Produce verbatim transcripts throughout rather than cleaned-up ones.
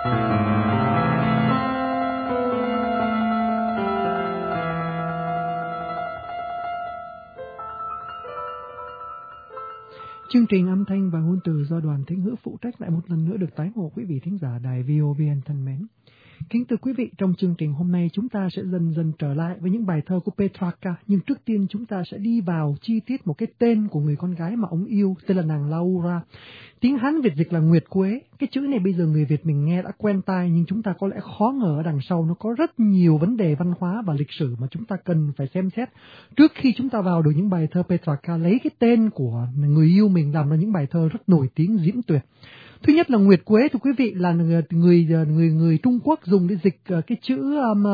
Chương trình âm thanh và ngôn từ do Đoàn Thính Hữu phụ trách lại một lần nữa được tái ngộ quý vị thính giả đài vê o vê en thân mến. Kính thưa quý vị, trong chương trình hôm nay chúng ta sẽ dần dần trở lại với những bài thơ của Petrarca, nhưng trước tiên chúng ta sẽ đi vào chi tiết một cái tên của người con gái mà ông yêu, tên là nàng Laura. Tiếng Hán Việt dịch là Nguyệt Quế. Cái chữ này bây giờ người Việt mình nghe đã quen tai, nhưng chúng ta có lẽ khó ngờ ở đằng sau nó có rất nhiều vấn đề văn hóa và lịch sử mà chúng ta cần phải xem xét trước khi chúng ta vào được những bài thơ Petrarca lấy cái tên của người yêu mình làm ra những bài thơ rất nổi tiếng diễm tuyệt. Thứ nhất là Nguyệt Quế, thưa quý vị, là người người người, người Trung Quốc dùng để dịch uh, cái chữ um,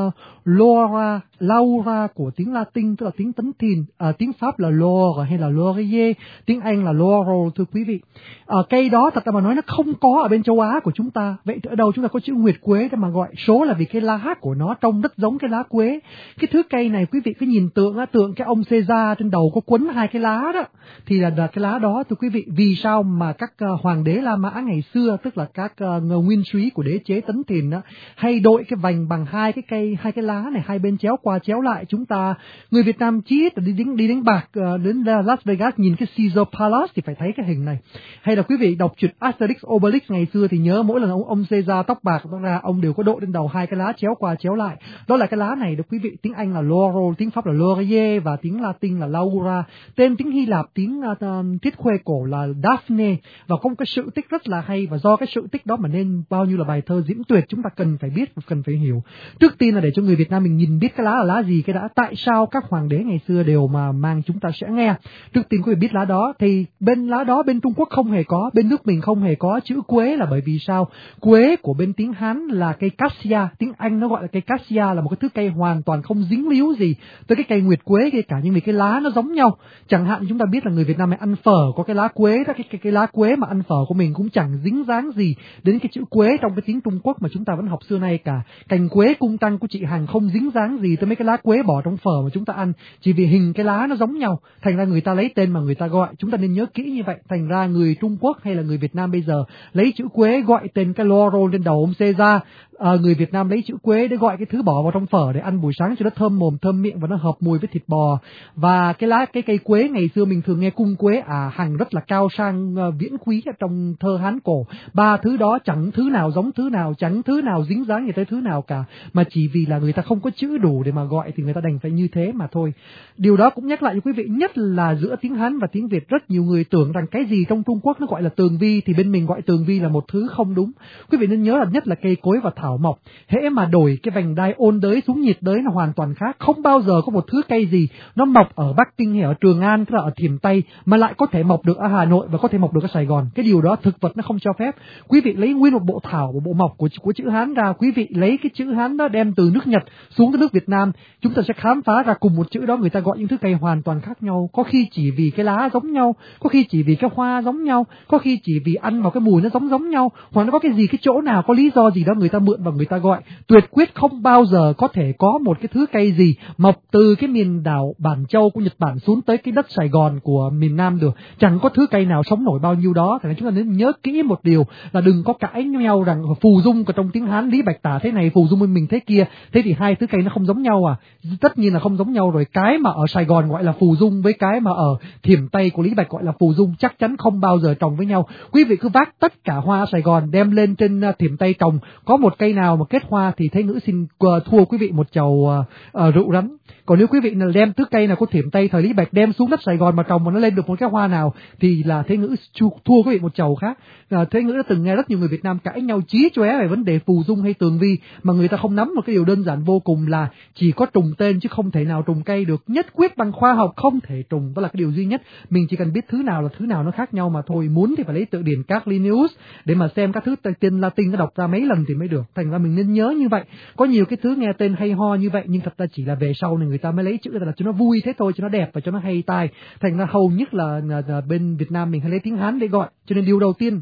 Laura, Laura của tiếng Latin, tức là tiếng Tấn Thìn, uh, tiếng Pháp là Laure hay là Laurier, tiếng Anh là Laurel, thưa quý vị. Uh, cây đó thật ra mà nói nó không có ở bên châu Á của chúng ta. Vậy ở đâu chúng ta có chữ Nguyệt Quế để mà gọi? Số là vì cái lá của nó trông rất giống cái lá quế. Cái thứ cây này quý vị cứ nhìn tượng á, tượng cái ông Caesar trên đầu có quấn hai cái lá đó, thì là, là cái lá đó, thưa quý vị. Vì sao mà các uh, hoàng đế La Mã ngày xưa, tức là các uh, nguyên soái của đế chế Tấn Thìn đó, hay đội cái vành bằng hai cái cây, hai cái lá này hai bên chéo qua chéo lại. Chúng ta người Việt Nam chí ít đi đánh đi đánh bạc uh, đến Las Vegas nhìn cái Caesar Palace thì phải thấy cái hình này. Hay là quý vị đọc truyện Asterix Obelix ngày xưa thì nhớ mỗi lần ông ông Caesar tóc bạc đó ra, ông đều có đội trên đầu hai cái lá chéo qua chéo lại. Đó là cái lá này đó quý vị. Tiếng Anh là Laurel, tiếng Pháp là Laurier và tiếng Latin là Laura. Tên tiếng Hy Lạp, tiếng uh, Thiết Khuê cổ là Daphne, và có một cái sự tích rất là hay, và do cái sự tích đó mà nên bao nhiêu là bài thơ diễm tuyệt chúng ta cần phải biết và cần phải hiểu. Trước tiên là để cho người Việt Nam mình nhìn biết cái lá là lá gì cái đã. Tại sao các hoàng đế ngày xưa đều mà mang, chúng ta sẽ nghe. Trước tiên quý vị biết lá đó, thì bên lá đó bên Trung Quốc không hề có, bên nước mình không hề có chữ quế, là bởi vì sao? Quế của bên tiếng Hán là cây cassia, tiếng Anh nó gọi là cây cassia, là một cái thứ cây hoàn toàn không dính líu gì tới cái cây nguyệt quế kia cả, nhưng vì cái lá nó giống nhau. Chẳng hạn chúng ta biết là người Việt Nam này ăn phở có cái lá quế đó, cái, cái cái lá quế mà ăn phở của mình cũng chẳng dính dáng gì đến cái chữ quế trong cái tiếng Trung Quốc mà chúng ta vẫn học xưa nay cả. Cành quế cung tăng của chị Hằng không dính dáng gì tới mấy cái lá quế bỏ trong phở mà chúng ta ăn, chỉ vì hình cái lá nó giống nhau, thành ra người ta lấy tên mà người ta gọi. Chúng ta nên nhớ kỹ như vậy. Thành ra người Trung Quốc hay là người Việt Nam bây giờ lấy chữ quế gọi tên cái Laurel lên đầu ông Caesar. À, người Việt Nam lấy chữ quế để gọi cái thứ bỏ vào trong phở để ăn buổi sáng cho nó thơm mồm thơm miệng và nó hợp mùi với thịt bò. Và cái lá cái cây quế ngày xưa mình thường nghe cung quế à Hằng rất là cao sang uh, viễn quý ở trong thơ Hán cổ. Ba thứ đó chẳng thứ nào giống thứ nào, chẳng thứ nào dính dáng gì tới thứ nào cả, mà chỉ vì là người ta không có chữ đủ để mà gọi thì người ta đành phải như thế mà thôi. Điều đó cũng nhắc lại cho quý vị, nhất là giữa tiếng Hán và tiếng Việt, rất nhiều người tưởng rằng cái gì trong Trung Quốc nó gọi là tường vi thì bên mình gọi tường vi là một thứ không đúng. Quý vị nên nhớ là nhất là cây cối và thảo mộc, hễ mà đổi cái vành đai ôn đới xuống nhiệt đới là hoàn toàn khác. Không bao giờ có một thứ cây gì nó mọc ở Bắc Kinh hay ở Trường An, tức là ở Thiểm Tây, mà lại có thể mọc được ở Hà Nội và có thể mọc được ở Sài Gòn. Cái điều đó thực vật nó không cho phép. Quý vị lấy nguyên một bộ thảo, một bộ mộc của của chữ Hán ra, quý vị lấy cái chữ Hán đó đem từ nước Nhật xuống tới nước Việt Nam, chúng ta sẽ khám phá ra cùng một chữ đó người ta gọi những thứ cây hoàn toàn khác nhau. Có khi chỉ vì cái lá giống nhau, có khi chỉ vì cái hoa giống nhau, có khi chỉ vì ăn vào cái mùi nó giống giống nhau, hoặc nó có cái gì cái chỗ nào có lý do gì đó người ta mượn và người ta gọi. Tuyệt quyết không bao giờ có thể có một cái thứ cây gì mọc từ cái miền đảo Bản Châu của Nhật Bản xuống tới cái đất Sài Gòn của miền Nam được. Chẳng có thứ cây nào sống nổi bao nhiêu đó. Thế nên chúng ta nên nhớ kỹ một điều là đừng có cãi nhau rằng phù dung của trong tiếng Hán Lý Bạch Tả thế này, phù dung bên mình thế kia, thế thì hai thứ cây nó không giống nhau à? Tất nhiên là không giống nhau rồi. Cái mà ở Sài Gòn gọi là phù dung với cái mà ở Thiểm Tây của Lý Bạch gọi là phù dung chắc chắn không bao giờ trồng với nhau. Quý vị cứ vác tất cả hoa Sài Gòn đem lên trên Thiểm Tây trồng, có một cây nào mà kết hoa thì Thế Ngữ xin thua quý vị một chầu uh, uh, rượu rắn. Còn nếu quý vị là đem thứ cây nào có Thiểm Tây thời Lý Bạch đem xuống đất Sài Gòn mà trồng mà nó lên được một cái hoa nào thì là Thế Ngữ thua quý vị một chầu khác. Uh, Thế Ngữ đã từng nghe rất nhiều người Việt Nam cãi nhau chí chóe về vấn đề phù dung hay tường vi, mà người ta không nắm một cái điều đơn giản vô cùng là chỉ có trùng tên chứ không thể nào trùng cây được. Nhất quyết bằng khoa học không thể trùng, đó là cái điều duy nhất. Mình chỉ cần biết thứ nào là thứ nào nó khác nhau mà thôi. Muốn thì phải lấy tự điển các Linnaeus để mà xem các thứ tên Latin nó đọc ra mấy lần thì mới được. Thành ra mình nên nhớ như vậy. Có nhiều cái thứ nghe tên hay ho như vậy nhưng thật ra chỉ là về sau này người ta mới lấy chữ ra là cho nó vui thế thôi, cho nó đẹp và cho nó hay tai. Thành ra hầu nhất là, là, là bên Việt Nam mình hay lấy tiếng Hán để gọi. Cho nên điều đầu tiên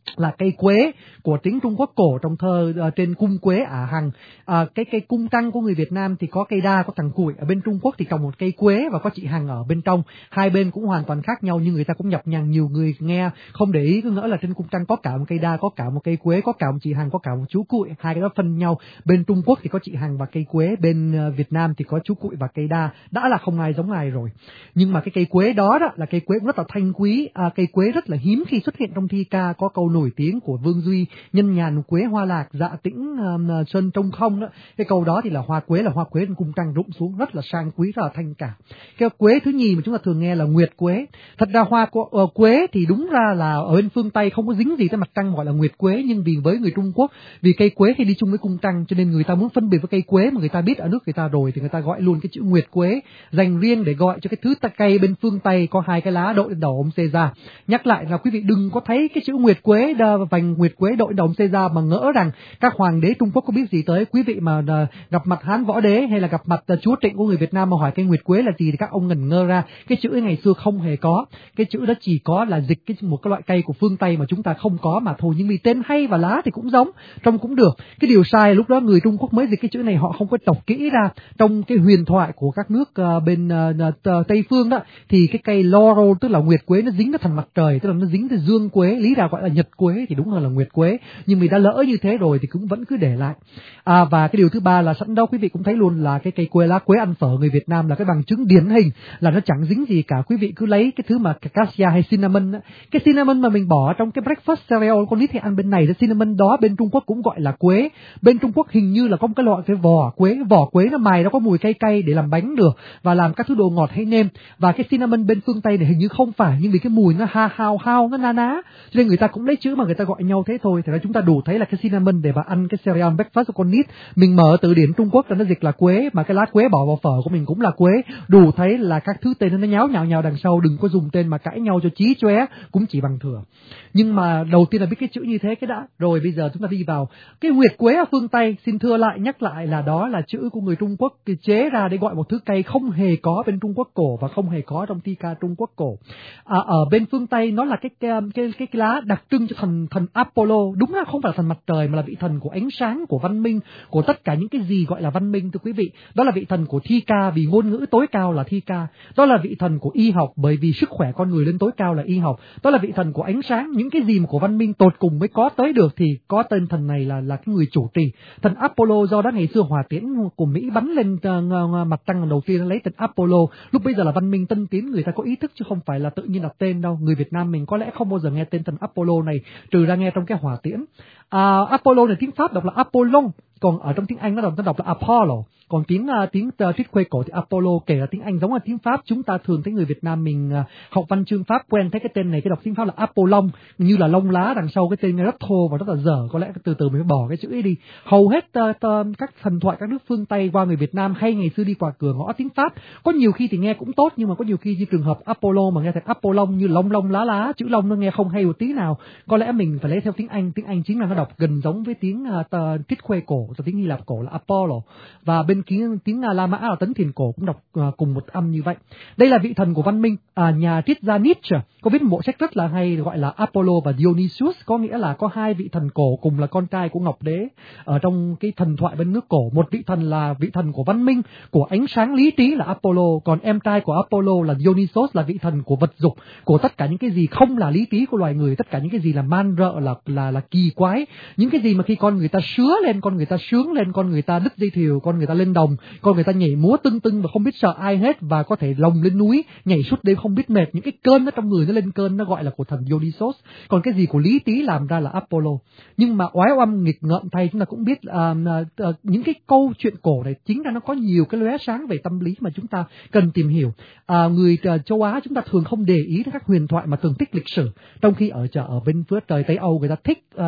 là cây quế của tiếng Trung Quốc cổ trong thơ uh, trên cung quế ả hằng. Uh, cái cây cung trăng của người Việt Nam thì có cây đa, có thằng củi, ở bên Trung Quốc thì trồng một cây quế và có chị hằng ở bên trong. Hai bên cũng hoàn toàn khác nhau nhưng người ta cũng nhập nhằng, nhiều người nghe không để ý cứ ngỡ là trên cung trăng có cả một cây đa, có cả một cây quế, có cả một chị hằng, có cả một chú cuội, hai cái đó phân nhau. Bên Trung Quốc thì có chị hằng và cây quế, bên uh, Việt Nam thì có chú cuội và cây đa, đã là không ai giống ai rồi. Nhưng mà cái cây quế đó đó là cây quế cũng rất là thanh quý, uh, cây quế rất là hiếm khi xuất hiện trong thi ca. Có câu nổi tiếng của Vương Duy: nhân nhàn quế hoa lạc, dạ tĩnh uh, sơn trông không đó. Cái câu đó thì là hoa quế, là hoa quế cung trăng rụng xuống rất là sang quý, rất là thanh cảm. Cái quế thứ nhì mà chúng ta thường nghe là nguyệt quế. Thật ra hoa uh, quế thì đúng ra là ở bên phương Tây không có dính gì tới mặt trăng gọi là nguyệt quế, nhưng vì với người Trung Quốc, vì cây quế thì đi chung với cung trăng cho nên người ta muốn phân biệt với cây quế mà người ta biết ở nước người ta rồi thì người ta gọi luôn cái chữ nguyệt quế, dành riêng để gọi cho cái thứ cây bên phương Tây có hai cái lá đội lên đầu ông Caesar. Nhắc lại là quý vị đừng có thấy cái chữ nguyệt quế đa, vành nguyệt quế đội đầu ông Caesar mà ngỡ rằng các hoàng đế Trung Quốc có biết gì tới. Quý vị mà uh, gặp mặt Hán Võ Đế hay là gặp mặt uh, chúa Trịnh của người Việt Nam mà hỏi cây nguyệt quế là gì thì các ông ngẩn ngơ ra. Cái chữ ấy ngày xưa không hề có, cái chữ đó chỉ có là dịch cái một cái loại cây của phương Tây mà chúng ta không có mà thôi. Nhưng vì tên hay và lá thì cũng giống, trông cũng được. Cái điều sai lúc đó người Trung Quốc mới dịch cái chữ này, họ không có đọc kỹ ra. Trong cái huyền thoại của các nước uh, bên uh, Tây phương đó thì cái cây laurel tức là nguyệt quế nó dính nó thành mặt trời, tức là nó dính tới dương quế, lý ra gọi là nhật quế thì đúng hơn là nguyệt quế, nhưng vì đã lỡ như thế rồi thì cũng vẫn cứ để lại. À, và cái điều thứ ba là sẵn đâu quý vị cũng thấy luôn là cái cây quế, lá quế ăn phở người Việt Nam là cái bằng chứng điển hình là nó chẳng dính gì cả. Quý vị cứ lấy cái thứ mà cassia hay cinnamon đó. Cái cinnamon mà mình bỏ trong cái breakfast cereal, con nít thì ăn bên này, cái cinnamon đó bên Trung Quốc cũng gọi là quế. Bên Trung Quốc hình như là có một cái loại cái vỏ quế, vỏ quế nó mài nó có mùi cay cay để làm bánh được và làm các thứ đồ ngọt hay nêm. Và cái cinnamon bên phương Tây này hình như không phải, nhưng vì cái mùi nó ha hao hao nó na ná cho nên người ta cũng lấy chữ mà người ta gọi nhau thế thôi. Thì chúng ta đủ thấy là cái cinnamon để mà ăn cái cereal breakfast của con nít, mình mở từ điển Trung Quốc là nó dịch là quế, mà cái lá quế bỏ vào phở của mình cũng là quế. Đủ thấy là các thứ tên nó nháo nhào nhào đằng sau, đừng có dùng tên mà cãi nhau cho chí chóe, cũng chỉ bằng thừa. Nhưng mà đầu tiên là biết cái chữ như thế cái đã, rồi bây giờ chúng ta đi vào cái nguyệt quế ở phương Tây. Xin thưa lại nhắc lại là đó là chữ của người Trung Quốc chế ra để gọi một thứ cây không hề có bên Trung Quốc cổ và không hề có trong thi ca Trung Quốc cổ. À, ở bên phương Tây nó là cái cái, cái cái cái lá đặc trưng cho thần thần Apollo, đúng là không phải là thần mặt trời mà là vị thần của ánh sáng, của văn minh, của tất cả những cái gì gọi là văn minh thưa quý vị. Đó là vị thần của thi ca vì ngôn ngữ tối cao là thi ca. Đó là vị thần của y học bởi vì sức khỏe con người lên tối cao là y học. Đó là vị thần của ánh sáng, những cái gì mà của văn minh tột cùng mới có tới được thì có tên thần này là là cái người chủ trì. Thần Apollo do đó ngày xưa hỏa tiễn của Mỹ bắn lên uh, mặt trăng lần đầu tiên lấy tên Apollo. Lúc bây giờ là văn minh tân tiến, người ta có ý thức chứ không phải là tự nhiên đặt tên đâu. Người Việt Nam mình có lẽ không bao giờ nghe tên thần Apollo này trừ ra nghe trong cái hỏa tiễn. Uh, Apollo này tiếng Pháp đọc là Apollon, còn ở trong tiếng Anh nó đọc, nó đọc là Apollo. Còn tiếng uh, tiếng uh, Trích Khuê cổ thì Apollo, kể là tiếng Anh giống là tiếng Pháp. Chúng ta thường thấy người Việt Nam mình uh, học văn chương Pháp quen thấy cái tên này, cái đọc tiếng Pháp là Apollon, như là lông lá đằng sau cái tên rất thô và rất là dở. Có lẽ từ từ mình phải bỏ cái chữ ấy đi. Hầu hết uh, uh, các thần thoại các nước phương Tây qua người Việt Nam hay ngày xưa đi qua cửa ngõ tiếng Pháp, có nhiều khi thì nghe cũng tốt nhưng mà có nhiều khi như trường hợp Apollo mà nghe thành Apollon như lông lông lá lá, chữ lông nó nghe không hay một tí nào. Có lẽ mình phải lấy theo tiếng Anh. Tiếng Anh chính là nó đọc gần giống với tiếng uh, Trích Khuê cổ, và tiếng Hy Lạp cổ là Apollo, và bên tiếng tiếng La Mã là Tấn Thiền cổ cũng đọc uh, cùng một âm như vậy. Đây là vị thần của văn minh. À, nhà triết gia Nietzsche có viết một bộ sách rất là hay gọi là Apollo và Dionysus, có nghĩa là có hai vị thần cổ cùng là con trai của Ngọc Đế ở trong cái thần thoại bên nước cổ. Một vị thần là vị thần của văn minh, của ánh sáng lý trí là Apollo, còn em trai của Apollo là Dionysus là vị thần của vật dục, của tất cả những cái gì không là lý trí của loài người, tất cả những cái gì là man rợ, là là là kỳ quái, những cái gì mà khi con người ta sứa lên, con người ta sướng lên, con người ta đứt dây thìu, con người ta lên đồng, con người ta nhảy múa tưng tưng và không biết sợ ai hết, và có thể lồng lên núi nhảy suốt đêm không biết mệt, những cái cơn nó trong người nó lên cơn, nó gọi là của thần Dionysus. Còn cái gì của lý trí làm ra là Apollo. Nhưng mà oái oăm nghịch ngợm thay chúng ta cũng biết uh, uh, những cái câu chuyện cổ này chính ra nó có nhiều cái lóe sáng về tâm lý mà chúng ta cần tìm hiểu. Uh, người uh, châu Á chúng ta thường không để ý đến các huyền thoại mà thường thích lịch sử, trong khi ở chợ ở bên phía trời Tây Âu người ta thích uh, lấy những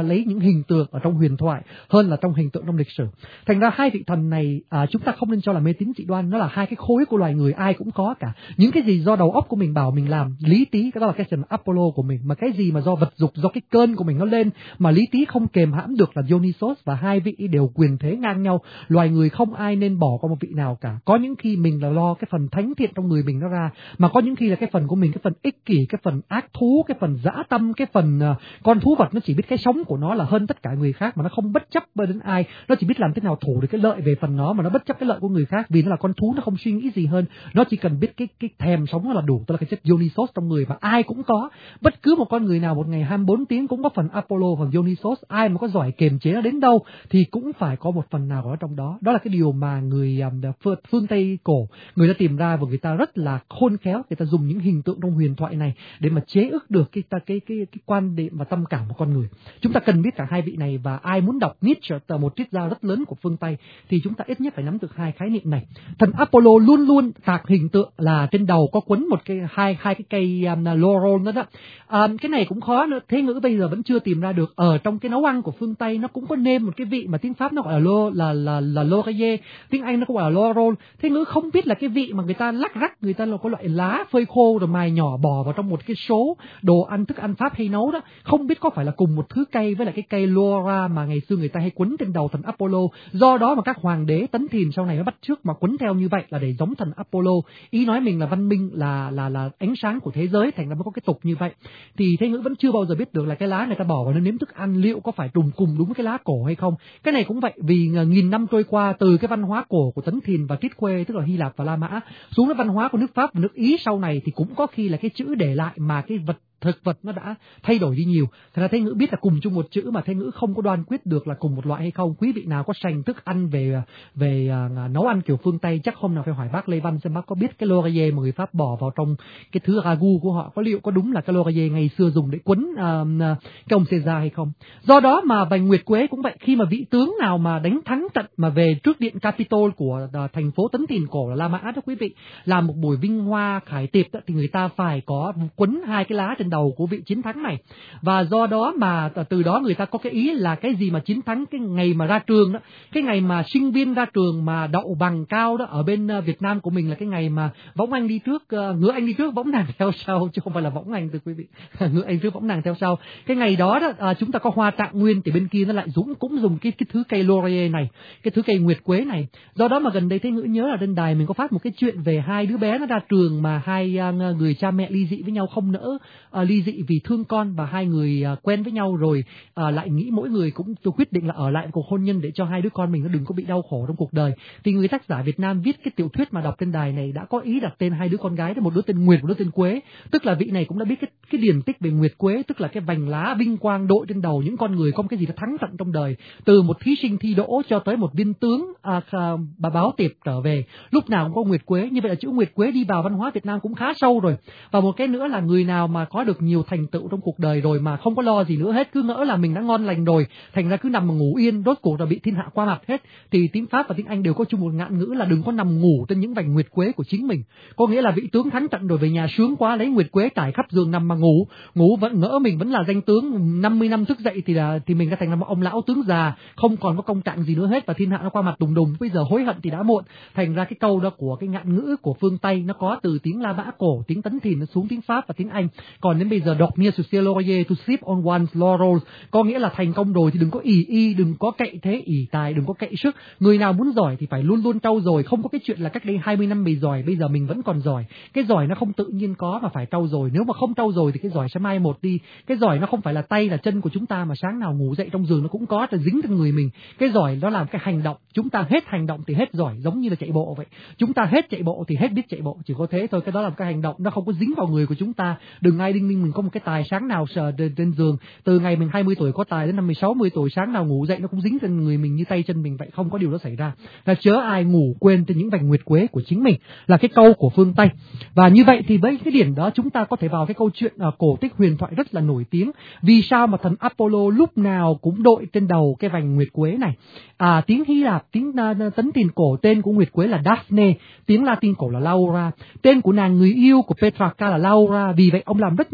hình tượng ở trong huyền thoại hơn là trong hình tượng trong lịch sử. Thành ra hai vị thần này à, chúng ta không nên cho là mê tín dị đoan, nó là hai cái khối của loài người, ai cũng có cả. Những cái gì do đầu óc của mình bảo mình làm, lý trí, cái đó là cái thần Apollo của mình, mà cái gì mà do vật dục, do cái cơn của mình nó lên mà lý trí không kềm hãm được là Dionysos, và hai vị đều quyền thế ngang nhau. Loài người không ai nên bỏ qua một vị nào cả. Có những khi mình là lo cái phần thánh thiện trong người mình nó ra, mà có những khi là cái phần của mình, cái phần ích kỷ, cái phần ác thú, cái phần dã tâm, cái phần uh, con thú vật nó chỉ biết cái sống của nó là hơn tất cả người khác, mà nó không bất chấp đến ai, nó chỉ biết làm thế nào thủ được cái lợi về phần nó, mà nó bất chấp cái lợi của người khác, vì nó là con thú, nó không suy nghĩ gì hơn, nó chỉ cần biết cái cái thèm sống là đủ. Tức là cái chất Dionysos trong người mà ai cũng có. Bất cứ một con người nào một ngày hai mươi bốn tiếng cũng có phần Apollo, phần Dionysos. Ai mà có giỏi kiềm chế nó đến đâu thì cũng phải có một phần nào ở trong đó. Đó là cái điều mà người um, phương Tây cổ người ta tìm ra, và người ta rất là khôn khéo, người ta dùng những hình tượng trong huyền thoại này để mà chế ước được cái cái cái cái, cái quan điểm và tâm cảm của con người. Chúng ta cần biết cả hai vị này, và ai muốn đọc Nietzsche, một triết gia rất lớn của phương Tây, thì chúng ta ít nhất phải nắm được hai khái niệm này. Thần Apollo luôn luôn tạc hình tượng là trên đầu có quấn một cái hai hai cái cây um, laurel đó đó. Um, cái này cũng khó nữa, thế ngữ bây giờ vẫn chưa tìm ra được. Ở trong cái nấu ăn của phương Tây nó cũng có nêm một cái vị mà tiếng Pháp nó gọi là lo là là là laurier, tiếng Anh nó cũng gọi là laurel. Thế ngữ không biết là cái vị mà người ta lắc rắc, người ta là có loại lá phơi khô rồi mài nhỏ bỏ vào trong một cái số đồ ăn, thức ăn Pháp hay nấu đó, không biết có phải là cùng một thứ cây với lại cái cây laura mà ngày xưa người ta hay quấn trên đầu thần Apollo. Do đó mà các hoàng đế Tấn Thìn sau này nó bắt chước mà quấn theo như vậy là để giống thần Apollo, ý nói mình là văn minh, là là là ánh sáng của thế giới, thành ra mới có cái tục như vậy. Thì thế ngữ vẫn chưa bao giờ biết được là cái lá người ta bỏ vào nó nếm thức ăn liệu có phải trùng cùng đúng với cái lá cổ hay không. Cái này cũng vậy, vì nghìn năm trôi qua từ cái văn hóa cổ của Tấn Thìn và Triết Khuê, tức là Hy Lạp và La Mã, xuống cái văn hóa của nước Pháp và nước Ý sau này, thì cũng có khi là cái chữ để lại mà cái vật thực vật nó đã thay đổi đi nhiều. Thật ra Thế Ngữ biết là cùng chung một chữ, mà Thế Ngữ không có đoan quyết được là cùng một loại hay không. Quý vị nào có sành thức ăn về về uh, nấu ăn kiểu phương Tây, chắc hôm nào phải hỏi bác Lê Văn xem bác có biết cái laurier mà người Pháp bỏ vào trong cái thứ ragu của họ, có liệu có đúng là cái laurier ngày xưa dùng để quấn uh, cái ông Caesar hay không. Do đó mà vành nguyệt quế cũng vậy, khi mà vị tướng nào mà đánh thắng trận mà về trước điện Capitol của uh, thành phố Tấn Thìn cổ là La Mã đó quý vị, làm một buổi vinh hoa khải tiệp đó, thì người ta phải có quấn hai cái lá trên đầu của vị chiến thắng này. Và do đó mà từ đó người ta có cái ý là cái gì mà chiến thắng, cái ngày mà ra trường đó, cái ngày mà sinh viên ra trường mà đậu bằng cao đó, ở bên Việt Nam của mình là cái ngày mà võng anh đi trước, ngựa anh đi trước võng nàng theo sau, chứ không phải là võng anh thưa quý vị, ngựa anh trước võng nàng theo sau. Cái ngày đó đó à, chúng ta có hoa trạng nguyên, thì bên kia nó lại dũng cũng dùng cái cái thứ cây laurier này, cái thứ cây nguyệt quế này. Do đó mà gần đây Thế Ngữ nhớ là trên đài mình có phát một cái chuyện về hai đứa bé nó ra trường mà hai uh, người cha mẹ ly dị với nhau, không nỡ uh, ly dị vì thương con, và hai người uh, quen với nhau rồi uh, lại nghĩ mỗi người cũng quyết định là ở lại cuộc hôn nhân để cho hai đứa con mình nó đừng có bị đau khổ trong cuộc đời. Thì người tác giả Việt Nam viết cái tiểu thuyết mà đọc trên đài này đã có ý đặt tên hai đứa con gái đó, một đứa tên Nguyệt, một đứa tên Quế, tức là vị này cũng đã biết cái cái điển tích về Nguyệt Quế, tức là cái vành lá vinh quang đội trên đầu những con người có một cái gì đó thắng trận trong đời, từ một thí sinh thi đỗ cho tới một viên tướng à, bà báo tiệp trở về, lúc nào cũng có Nguyệt Quế. Như vậy là chữ Nguyệt Quế đi vào văn hóa Việt Nam cũng khá sâu rồi. Và một cái nữa là người nào mà có được nhiều thành tựu trong cuộc đời rồi mà không có lo gì nữa hết, cứ ngỡ là mình đã ngon lành rồi, thành ra cứ nằm mà ngủ yên, rốt cuộc là bị thiên hạ qua mặt hết, thì tiếng Pháp và tiếng Anh đều có chung một ngạn ngữ là đừng có nằm ngủ trên những vành Nguyệt Quế của chính mình. Có nghĩa là vị tướng thắng trận rồi về nhà sướng quá, lấy Nguyệt Quế trải khắp giường nằm mà ngủ, ngủ vẫn ngỡ mình vẫn là danh tướng, năm mươi năm thức dậy thì là thì mình đã thành là một ông lão tướng già, không còn có công trạng gì nữa hết, và thiên hạ nó qua mặt đùng đùng, bây giờ hối hận thì đã muộn. Thành ra cái câu đó của cái ngạn ngữ của phương Tây nó có từ tiếng La Mã cổ, tiếng Tấn Thìn nó xuống tiếng Pháp và tiếng Anh. Còn đến bây giờ đọc near to see laurier, to sleep on one's laurels, có nghĩa là thành công rồi thì đừng có ỷ y, đừng có cậy thế ỷ tài, đừng có cậy sức. Người nào muốn giỏi thì phải luôn luôn trau dồi, không có cái chuyện là cách đây hai mươi năm mình giỏi, bây giờ mình vẫn còn giỏi. Cái giỏi nó không tự nhiên có mà phải trau dồi. Nếu mà không trau dồi thì cái giỏi sẽ mai một đi. Cái giỏi nó không phải là tay là chân của chúng ta mà sáng nào ngủ dậy trong giường nó cũng có, là dính trên người mình. Cái giỏi nó làm cái hành động, chúng ta hết hành động thì hết giỏi, giống như là chạy bộ vậy. Chúng ta hết chạy bộ thì hết biết chạy bộ, chỉ có thế thôi. Cái đó là cái hành động, nó không có dính vào người của chúng ta. Đừng ai đinh ninh mình có một cái tài sáng nào sờ trên, trên giường, từ ngày mình hai mươi tuổi có tài đến năm mươi sáu mươi tuổi sáng nào ngủ dậy nó cũng dính trên người mình như tay chân mình vậy, không có điều đó xảy ra. Là chớ ai ngủ quên trên những vành nguyệt quế của chính mình, là cái câu của phương Tây. Và như vậy thì với cái điểm đó chúng ta có thể vào cái câu chuyện uh, cổ tích huyền thoại rất là nổi tiếng. Vì sao mà thần Apollo lúc nào cũng đội trên đầu cái vành nguyệt quế này? À, tiếng Hy Lạp, tiếng uh, Tấn Tiền cổ tên của nguyệt quế là Daphne, tiếng Latin cổ là Laura, tên của nàng người yêu của Petrarca là Laura. Vì vậy ông làm rất nhiều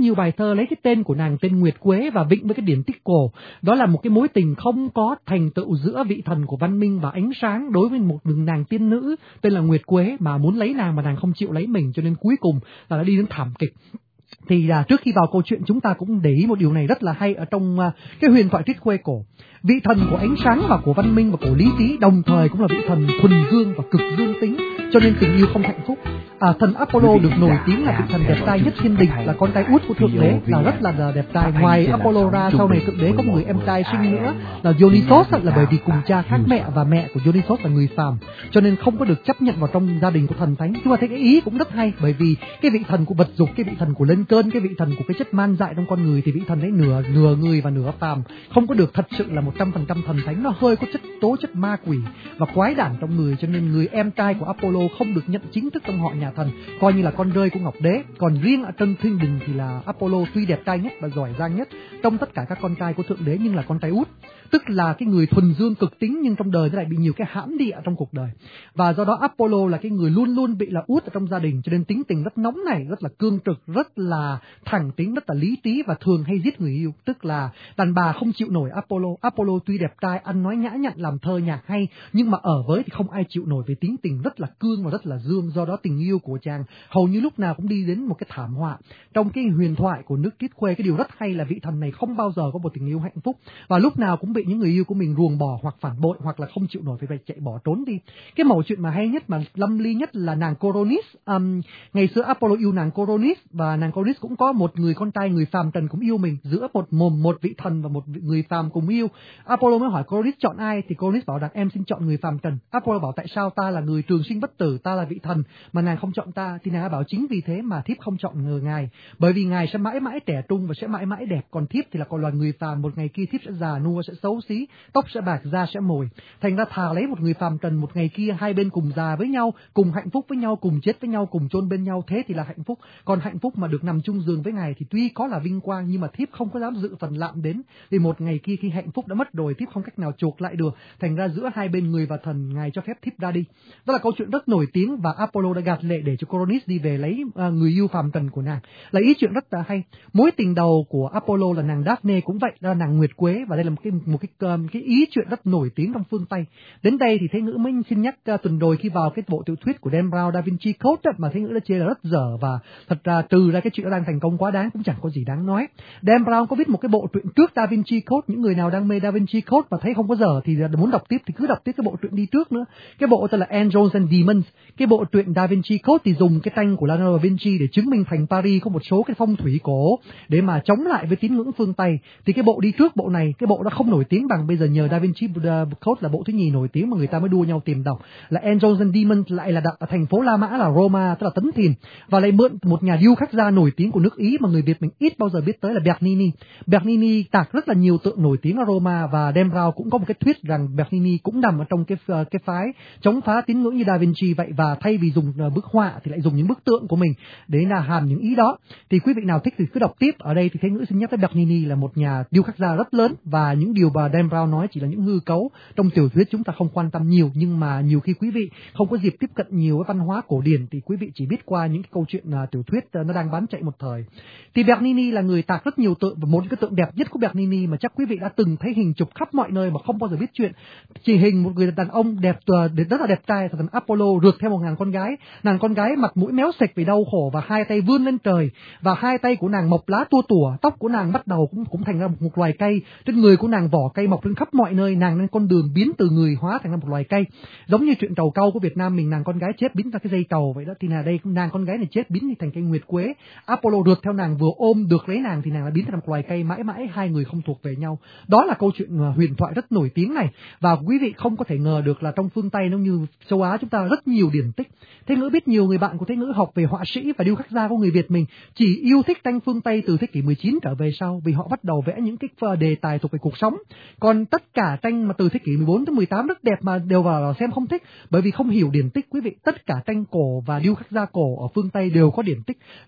nhiều bài thơ lấy cái tên của nàng tên Nguyệt Quế và vịnh với cái điển tích cổ. Đó là một cái mối tình không có thành tựu giữa vị thần của văn minh và ánh sáng đối với một nàng tiên nữ tên là Nguyệt Quế mà muốn lấy nàng mà nàng không chịu lấy mình, cho nên cuối cùng là đã đi đến thảm kịch. Thì à, trước khi vào câu chuyện chúng ta cũng để ý một điều này rất là hay ở trong à, cái huyền thoại trích khuê cổ. Vị thần của ánh sáng và của văn minh và của lý trí đồng thời cũng là vị thần thuần dương và cực dương tính, cho nên tình yêu không hạnh phúc. À, thần Apollo được nổi tiếng là vị thần đẹp trai nhất thiên đình, là con trai út của thượng đế, là rất là đẹp trai. Ngoài Apollo ra, sau này thượng đế có một người em trai sinh nữa là Dionysos, là bởi vì cùng cha khác mẹ và mẹ của Dionysos là người phàm, cho nên không có được chấp nhận vào trong gia đình của thần thánh. Nhưng mà thấy cái ý cũng rất hay, bởi vì cái vị thần của vật dục, cái vị thần của lên cơn, cái vị thần của cái chất man dại trong con người, thì vị thần ấy nửa nửa người và nửa phàm, không có được thật sự là một trăm phần trăm thần thánh, nó hơi có chất tố chất ma quỷ và quái đản trong người, cho nên người em trai của Apollo không được nhận chính thức trong họ nhà thần, coi như là con rơi của Ngọc Đế. Còn riêng ở trong thiên đình thì là Apollo tuy đẹp trai nhất và giỏi giang nhất trong tất cả các con trai của thượng đế, nhưng là con trai út, tức là cái người thuần dương cực tính, nhưng trong đời nó lại bị nhiều cái hãm địa trong cuộc đời, và do đó Apollo là cái người luôn luôn bị là út ở trong gia đình, cho nên tính tình rất nóng này, rất là cương trực, rất là thẳng tính, rất là lý trí và thường hay giết người yêu. Tức là đàn bà không chịu nổi Apollo. Apollo tuy đẹp trai, ăn nói nhã nhặn, làm thơ nhạc hay, nhưng mà ở với thì không ai chịu nổi vì tính tình rất là cương và rất là dương. Do đó tình yêu của chàng hầu như lúc nào cũng đi đến một cái thảm họa. Trong cái huyền thoại của nước Triết Khuê, cái điều rất hay là vị thần này không bao giờ có một tình yêu hạnh phúc, và lúc nào cũng bị những người yêu của mình ruồng bỏ hoặc phản bội, hoặc là không chịu nổi phải chạy bỏ trốn đi. Cái mẩu chuyện mà hay nhất mà lâm ly nhất là nàng Coronis. Um, ngày xưa Apollo yêu nàng Coronis, và nàng Coronis cũng có một người con trai người phàm trần cũng yêu mình, giữa một mồm một vị thần và một người phàm cùng yêu. Apollo mới hỏi Coronis chọn ai, thì Coronis bảo rằng em xin chọn người phàm trần. Apollo bảo tại sao, ta là người trường sinh bất tử, ta là vị thần mà nàng không chọn ta. Thì nàng bảo chính vì thế mà thiếp không chọn người ngài, bởi vì ngài sẽ mãi mãi trẻ trung và sẽ mãi mãi đẹp, còn thiếp thì là còn là người phàm, một ngày kia thiếp sẽ già nua, sẽ xấu xí, tóc sẽ bạc, da sẽ mồi. Thành ra thà lấy một người phàm trần, một ngày kia hai bên cùng già với nhau, cùng hạnh phúc với nhau, cùng chết với nhau, cùng chôn bên nhau, thế thì là hạnh phúc. Còn hạnh phúc mà được nằm chung giường với ngài thì tuy có là vinh quang, nhưng mà thiếp không có dám dự phần lạm đến, vì một ngày kia khi hạnh phúc đã mất rồi, thiếp không cách nào chuộc lại được. Thành ra giữa hai bên người và thần, ngài cho phép thiếp ra đi. Đó là câu chuyện rất nổi tiếng, và Apollo đã gạt lệ để cho Coronis đi về lấy uh, người yêu phàm trần của nàng. Là ý chuyện rất là hay. Mối tình đầu của Apollo là nàng Daphne, cũng vậy, là nàng Nguyệt Quế, và đây là một cái một cái um, cái ý chuyện rất nổi tiếng trong phương Tây. Đến đây thì Thế Ngữ mới xin nhắc uh, tuần rồi khi vào cái bộ tiểu thuyết của Dan Brown Da Vinci Code đó, mà Thế Ngữ đã chê là rất dở, và thật ra trừ ra cái chuyện đang thành công quá đáng cũng chẳng có gì đáng nói. Dan Brown có viết một cái bộ truyện trước Da Vinci Code, những người nào đang mê Da Vinci Code và thấy không có dở thì muốn đọc tiếp thì cứ đọc tiếp cái bộ truyện đi trước nữa. Cái bộ tên là Angels and Demons. Cái bộ truyện Da Vinci Code thì dùng cái tranh của Leonardo da Vinci để chứng minh thành Paris có một số cái phong thủy cổ để mà chống lại với tín ngưỡng phương Tây. Thì cái bộ đi trước bộ này, cái bộ đó không nổi tiếng bằng bây giờ, nhờ Da Vinci Code là bộ thứ nhì nổi tiếng mà người ta mới đua nhau tìm đọc. Là Angels and Demons lại là đặt ở thành phố La Mã là Roma, tức là Tấn Thìn, và lại mượn một nhà điêu khắc gia nổi tiếng của nước Ý mà người Việt mình ít bao giờ biết tới là Bernini. Bernini tạc rất là nhiều tượng nổi tiếng ở Roma, và Dan Brown cũng có một cái thuyết rằng Bernini cũng nằm ở trong cái cái phái chống phá tín ngưỡng như Da Vinci vậy, và thay vì dùng bức họa thì lại dùng những bức tượng của mình để là hàm những ý đó. Thì quý vị nào thích thì cứ đọc tiếp. Ở đây thì Thế Ngữ xin nhắc tới Bernini là một nhà điêu khắc gia rất lớn, và những điều mà Dan Brown nói chỉ là những hư cấu trong tiểu thuyết, chúng ta không quan tâm nhiều, nhưng mà nhiều khi quý vị không có dịp tiếp cận nhiều với văn hóa cổ điển thì quý vị chỉ biết qua những cái câu chuyện uh, tiểu thuyết uh, nó đang bán chạy một thời. Thì Bernini là người tạc rất nhiều tượng, và một cái tượng đẹp nhất của Bernini mà chắc quý vị đã từng thấy hình chụp khắp mọi nơi mà không bao giờ biết chuyện, chỉ hình một người đàn ông đẹp uh, rất là đẹp trai, thần Apollo rượt theo một nàng con gái, nàng con gái mặt mũi méo sạch vì đau khổ và hai tay vươn lên trời, và hai tay của nàng mọc lá tua tủa, tóc của nàng bắt đầu cũng cũng thành ra một, một loài cây, trên người của nàng vỏ cây mọc lên khắp mọi nơi, nàng lên con đường biến từ người hóa thành ra một loài cây, giống như chuyện trầu cau của Việt Nam mình, nàng con gái chết biến ra cái dây trầu vậy đó. Thì là đây nàng con gái này chết biến thành cây Nguyệt Quế, Apollo rượt theo nàng, vừa ôm được lấy nàng thì nàng đã biến thành một loài cây, mãi mãi hai người không thuộc về nhau. Đó là câu chuyện huyền thoại rất nổi tiếng này, và quý vị không có thể ngờ được là trong phương Tây nó như châu Á chúng ta rất nhiều điển tích. Thế Ngữ biết nhiều người bạn của Thế Ngữ học về họa sĩ và điêu khắc gia của người Việt mình chỉ yêu thích tranh phương Tây từ thế kỷ mười chín trở về sau, vì họ bắt đầu vẽ những cái đề tài thuộc về cuộc sống. Còn tất cả tranh mà từ thế kỷ mười bốn tới mười tám rất đẹp mà đều vào xem không thích, bởi vì không hiểu điển tích. Quý vị, tất cả tranh cổ và điêu khắc gia cổ ở phương Tây đều có điển tích. Nếu không điển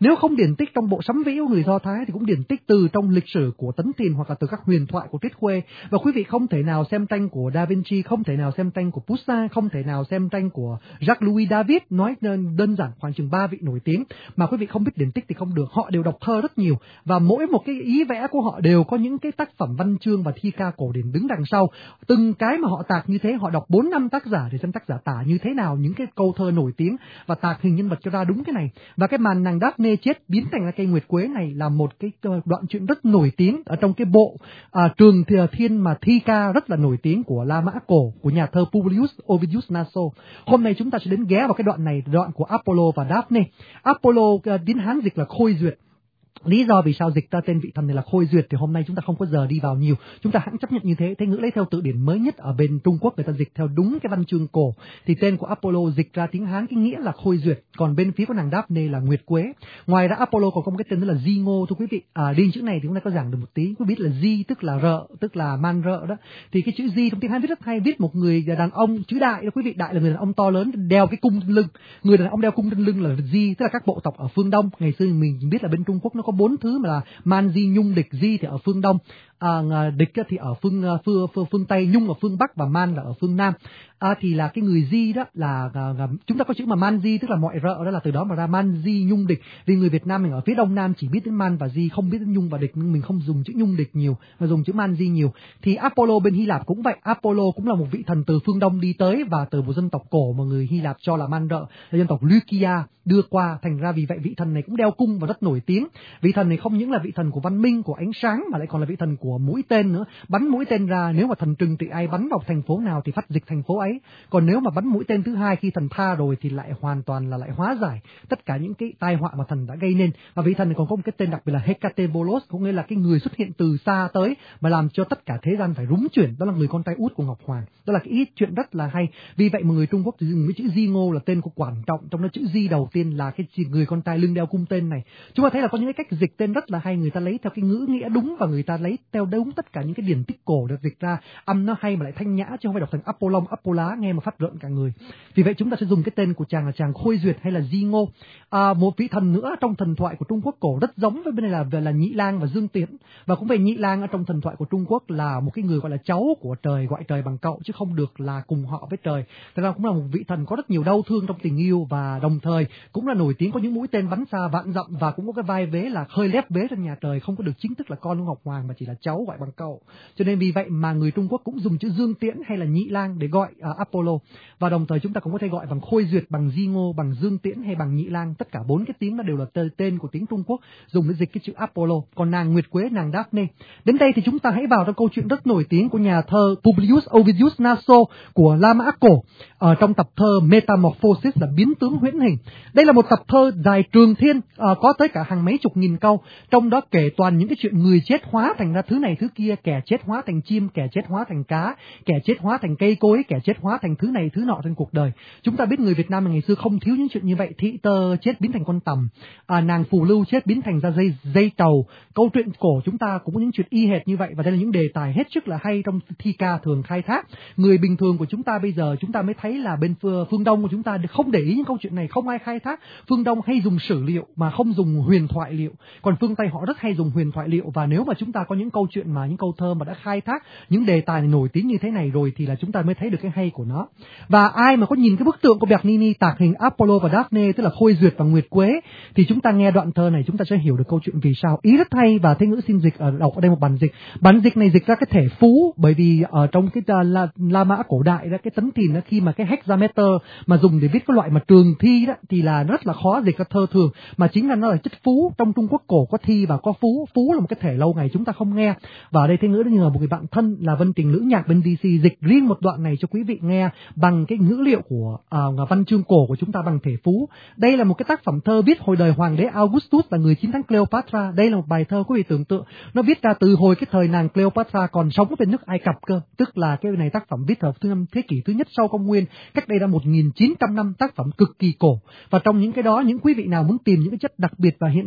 điển tích trong bộ Sấm Vĩ của người Do Thái thì cũng điển tích từ trong lịch sử của Tấn Tiền hoặc là từ các huyền thoại của Triết Khuê. Và quý vị không thể nào xem tranh của Da Vinci, không thể nào xem tranh của Poussin, không thể nào xem tranh của Jacques-Louis David, nói đơn giản khoảng chừng ba vị nổi tiếng mà quý vị không biết điển tích thì không được. Họ đều đọc thơ rất nhiều và mỗi một cái ý vẽ của họ đều có những cái tác phẩm văn chương và thi ca cổ điển đứng đằng sau. Từng cái mà họ tạc như thế, họ đọc bốn năm tác giả để xem tác giả tả như thế nào những cái câu thơ nổi tiếng và tạc hình nhân vật cho ra đúng cái này. Và cái màn nàng Daphne chết biến thành ra cây nguyệt quế này là một cái đoạn chuyện rất nổi tiếng ở trong cái bộ à, Trường Thiên mà thi ca rất là nổi tiếng của La Mã Cổ của nhà thơ Publius Ovidius Naso. Hôm nay chúng ta sẽ đến ghé vào cái đoạn này, đoạn của Apollo và Daphne. Apollo uh, tiếng Hán dịch là Khôi Duyệt. Lý do vì sao dịch ra tên vị thần này là Khôi Duyệt thì hôm nay chúng ta không có giờ đi vào nhiều, chúng ta hãng chấp nhận như thế. Thế ngữ lấy theo từ điển mới nhất ở bên Trung Quốc, người ta dịch theo đúng cái văn chương cổ thì tên của Apollo dịch ra tiếng Hán cái nghĩa là Khôi Duyệt, còn bên phía của nàng Daphne là Nguyệt Quế. Ngoài ra Apollo còn có một cái tên đó là Di Ngô thưa quý vị. À, đi chữ này thì chúng ta có giảng được một tí, quý biết là Di tức là rợ, tức là man rợ đó. Thì cái chữ Di trong tiếng Hán viết rất hay, viết một người đàn ông, chữ đại đó quý vị, đại là người đàn ông to lớn đeo cái cung trên lưng, người đàn ông đeo cung trên lưng là Di, tức là các bộ tộc ở phương Đông. Ngày xưa mình biết là bên Trung Quốc nó có bốn thứ mà là Man, Di, Nhung, Địch. Di thì ở phương Đông, à, Địch thì ở phương, phương phương phương Tây, Nhung ở phương Bắc và Man là ở phương Nam. À, thì là cái người Di đó là, là, là chúng ta có chữ mà Man Di tức là mọi rợ, đó là từ đó mà ra Man Di Nhung Địch. Vì người Việt Nam mình ở phía Đông Nam chỉ biết đến Man và Di, không biết đến Nhung và Địch, nhưng mình không dùng chữ Nhung Địch nhiều mà dùng chữ Man Di nhiều. Thì Apollo bên Hy Lạp cũng vậy, Apollo cũng là một vị thần từ phương Đông đi tới và từ một dân tộc cổ mà người Hy Lạp cho là man rợ, là dân tộc Lycia đưa qua, thành ra vì vậy vị thần này cũng đeo cung và rất nổi tiếng. Vị thần này không những là vị thần của văn minh, của ánh sáng mà lại còn là vị thần của mũi tên nữa. Bắn mũi tên ra, nếu mà thần trừng trị ai bắn vào thành phố nào thì phát dịch thành phố ấy. Còn nếu mà bắn mũi tên thứ hai khi thần tha rồi thì lại hoàn toàn là lại hóa giải tất cả những cái tai họa mà thần đã gây nên. Và vị thần này còn có một cái tên đặc biệt là Hekatevolos, cũng nghĩa là cái người xuất hiện từ xa tới mà làm cho tất cả thế gian phải rúng chuyển, đó là người con trai út của Ngọc Hoàng. Đó là cái ý chuyện rất là hay. Vì vậy mà người Trung Quốc dùng cái chữ Di Ngô là tên của quan trọng, trong đó chữ Di đầu tiên là cái người con trai lưng đeo cung tên này. Chúng ta thấy là có những cái cách dịch tên rất là hay, người ta lấy theo cái ngữ nghĩa đúng và người ta lấy theo đúng tất cả những cái điển tích cổ được dịch ra, âm nó hay mà lại thanh nhã chứ không phải đọc thành Apollon, Apolá nghe mà phát rợn cả người. Vì vậy chúng ta sẽ dùng cái tên của chàng là chàng Khôi Duyệt hay là Di Ngô. À, một vị thần nữa trong thần thoại của Trung Quốc cổ rất giống với bên này là về là Nhị Lang và Dương Tiễn, và cũng về Nhị Lang ở trong thần thoại của Trung Quốc là một cái người gọi là cháu của trời, gọi trời bằng cậu chứ không được là cùng họ với trời. Thật ra cũng là một vị thần có rất nhiều đau thương trong tình yêu và đồng thời cũng là nổi tiếng có những mũi tên bắn xa vạn dặm và cũng có cái vai vế là hơi lép vế trong nhà trời, không có được chính thức là con của Ngọc Hoàng mà chỉ là cháu gọi bằng cậu. Cho nên vì vậy mà người Trung Quốc cũng dùng chữ Dương Tiễn hay là Nhị Lang để gọi uh, Apollo, và đồng thời chúng ta cũng có thể gọi bằng Khôi Duyệt, bằng Di Ngô, bằng Dương Tiễn hay bằng Nhị Lang. Tất cả bốn cái tiếng đó đều là tên của tiếng Trung Quốc dùng để dịch cái chữ Apollo. Còn nàng Nguyệt Quế, nàng Daphne. Đến đây thì chúng ta hãy vào trong câu chuyện rất nổi tiếng của nhà thơ Publius Ovidius Naso của La Mã Cổ ở trong tập thơ Metamorphosis là biến tướng huyễn hình. Đây là một tập thơ dài trường thiên, uh, có tới cả hàng mấy chục nghìn câu, trong đó kể toàn những cái chuyện người chết hóa thành ra thứ này thứ kia, kẻ chết hóa thành chim, kẻ chết hóa thành cá, kẻ chết hóa thành cây cối, kẻ chết hóa thành thứ này thứ nọ trên cuộc đời. Chúng ta biết người Việt Nam ngày xưa không thiếu những chuyện như vậy. Thị Tơ chết biến thành con tằm, à, nàng Phù Lưu chết biến thành ra dây dây tàu. Câu chuyện cổ chúng ta cũng có những chuyện y hệt như vậy, và đây là những đề tài hết sức là hay trong thi ca thường khai thác. Người bình thường của chúng ta bây giờ chúng ta mới thấy là bên phương Đông của chúng ta không để ý những câu chuyện này, không ai khai thác. Phương Đông hay dùng sử liệu mà không dùng huyền thoại liệu, còn phương Tây họ rất hay dùng huyền thoại liệu. Và nếu mà chúng ta có những câu chuyện mà những câu thơ mà đã khai thác những đề tài nổi tiếng như thế này rồi thì là chúng ta mới thấy được cái hay của nó. Và ai mà có nhìn cái bức tượng của Bernini tạc hình Apollo và Daphne, tức là Khôi Duyệt và Nguyệt Quế, thì chúng ta nghe đoạn thơ này chúng ta sẽ hiểu được câu chuyện vì sao. Ý rất hay và thế ngữ xin dịch ở đọc ở đây một bản dịch. Bản dịch này dịch ra cái thể phú, bởi vì ở trong cái La, La Mã cổ đại đó, cái tấn thìn đó, khi mà cái hexameter mà dùng để viết cái loại mà trường thi đó thì là rất là khó dịch ra thơ thường, mà chính là nó là chất phú. Trong Trung Quốc cổ có thi và có phú, phú là một cái thể lâu ngày chúng ta không nghe. Và ở đây thế ngữ đó như là một người bạn thân là Vân Tình Lữ Nhạc bên đê xê dịch riêng một đoạn này cho quý vị nghe bằng cái ngữ liệu của uh, văn chương cổ của chúng ta bằng thể phú. Đây là một cái tác phẩm thơ viết hồi đời hoàng đế Augustus là người chiến thắng Cleopatra. Đây là một bài thơ quý vị tưởng tượng, nó viết ra từ hồi cái thời nàng Cleopatra còn sống ở bên nước Ai Cập cơ, tức là cái này tác phẩm viết ở thứ năm thế kỷ thứ nhất sau công nguyên, cách đây là một nghìn chín trăm năm, tác phẩm cực kỳ cổ. Và trong những cái đó, những quý vị nào muốn tìm những cái chất đặc biệt và hiện đại thì nhớ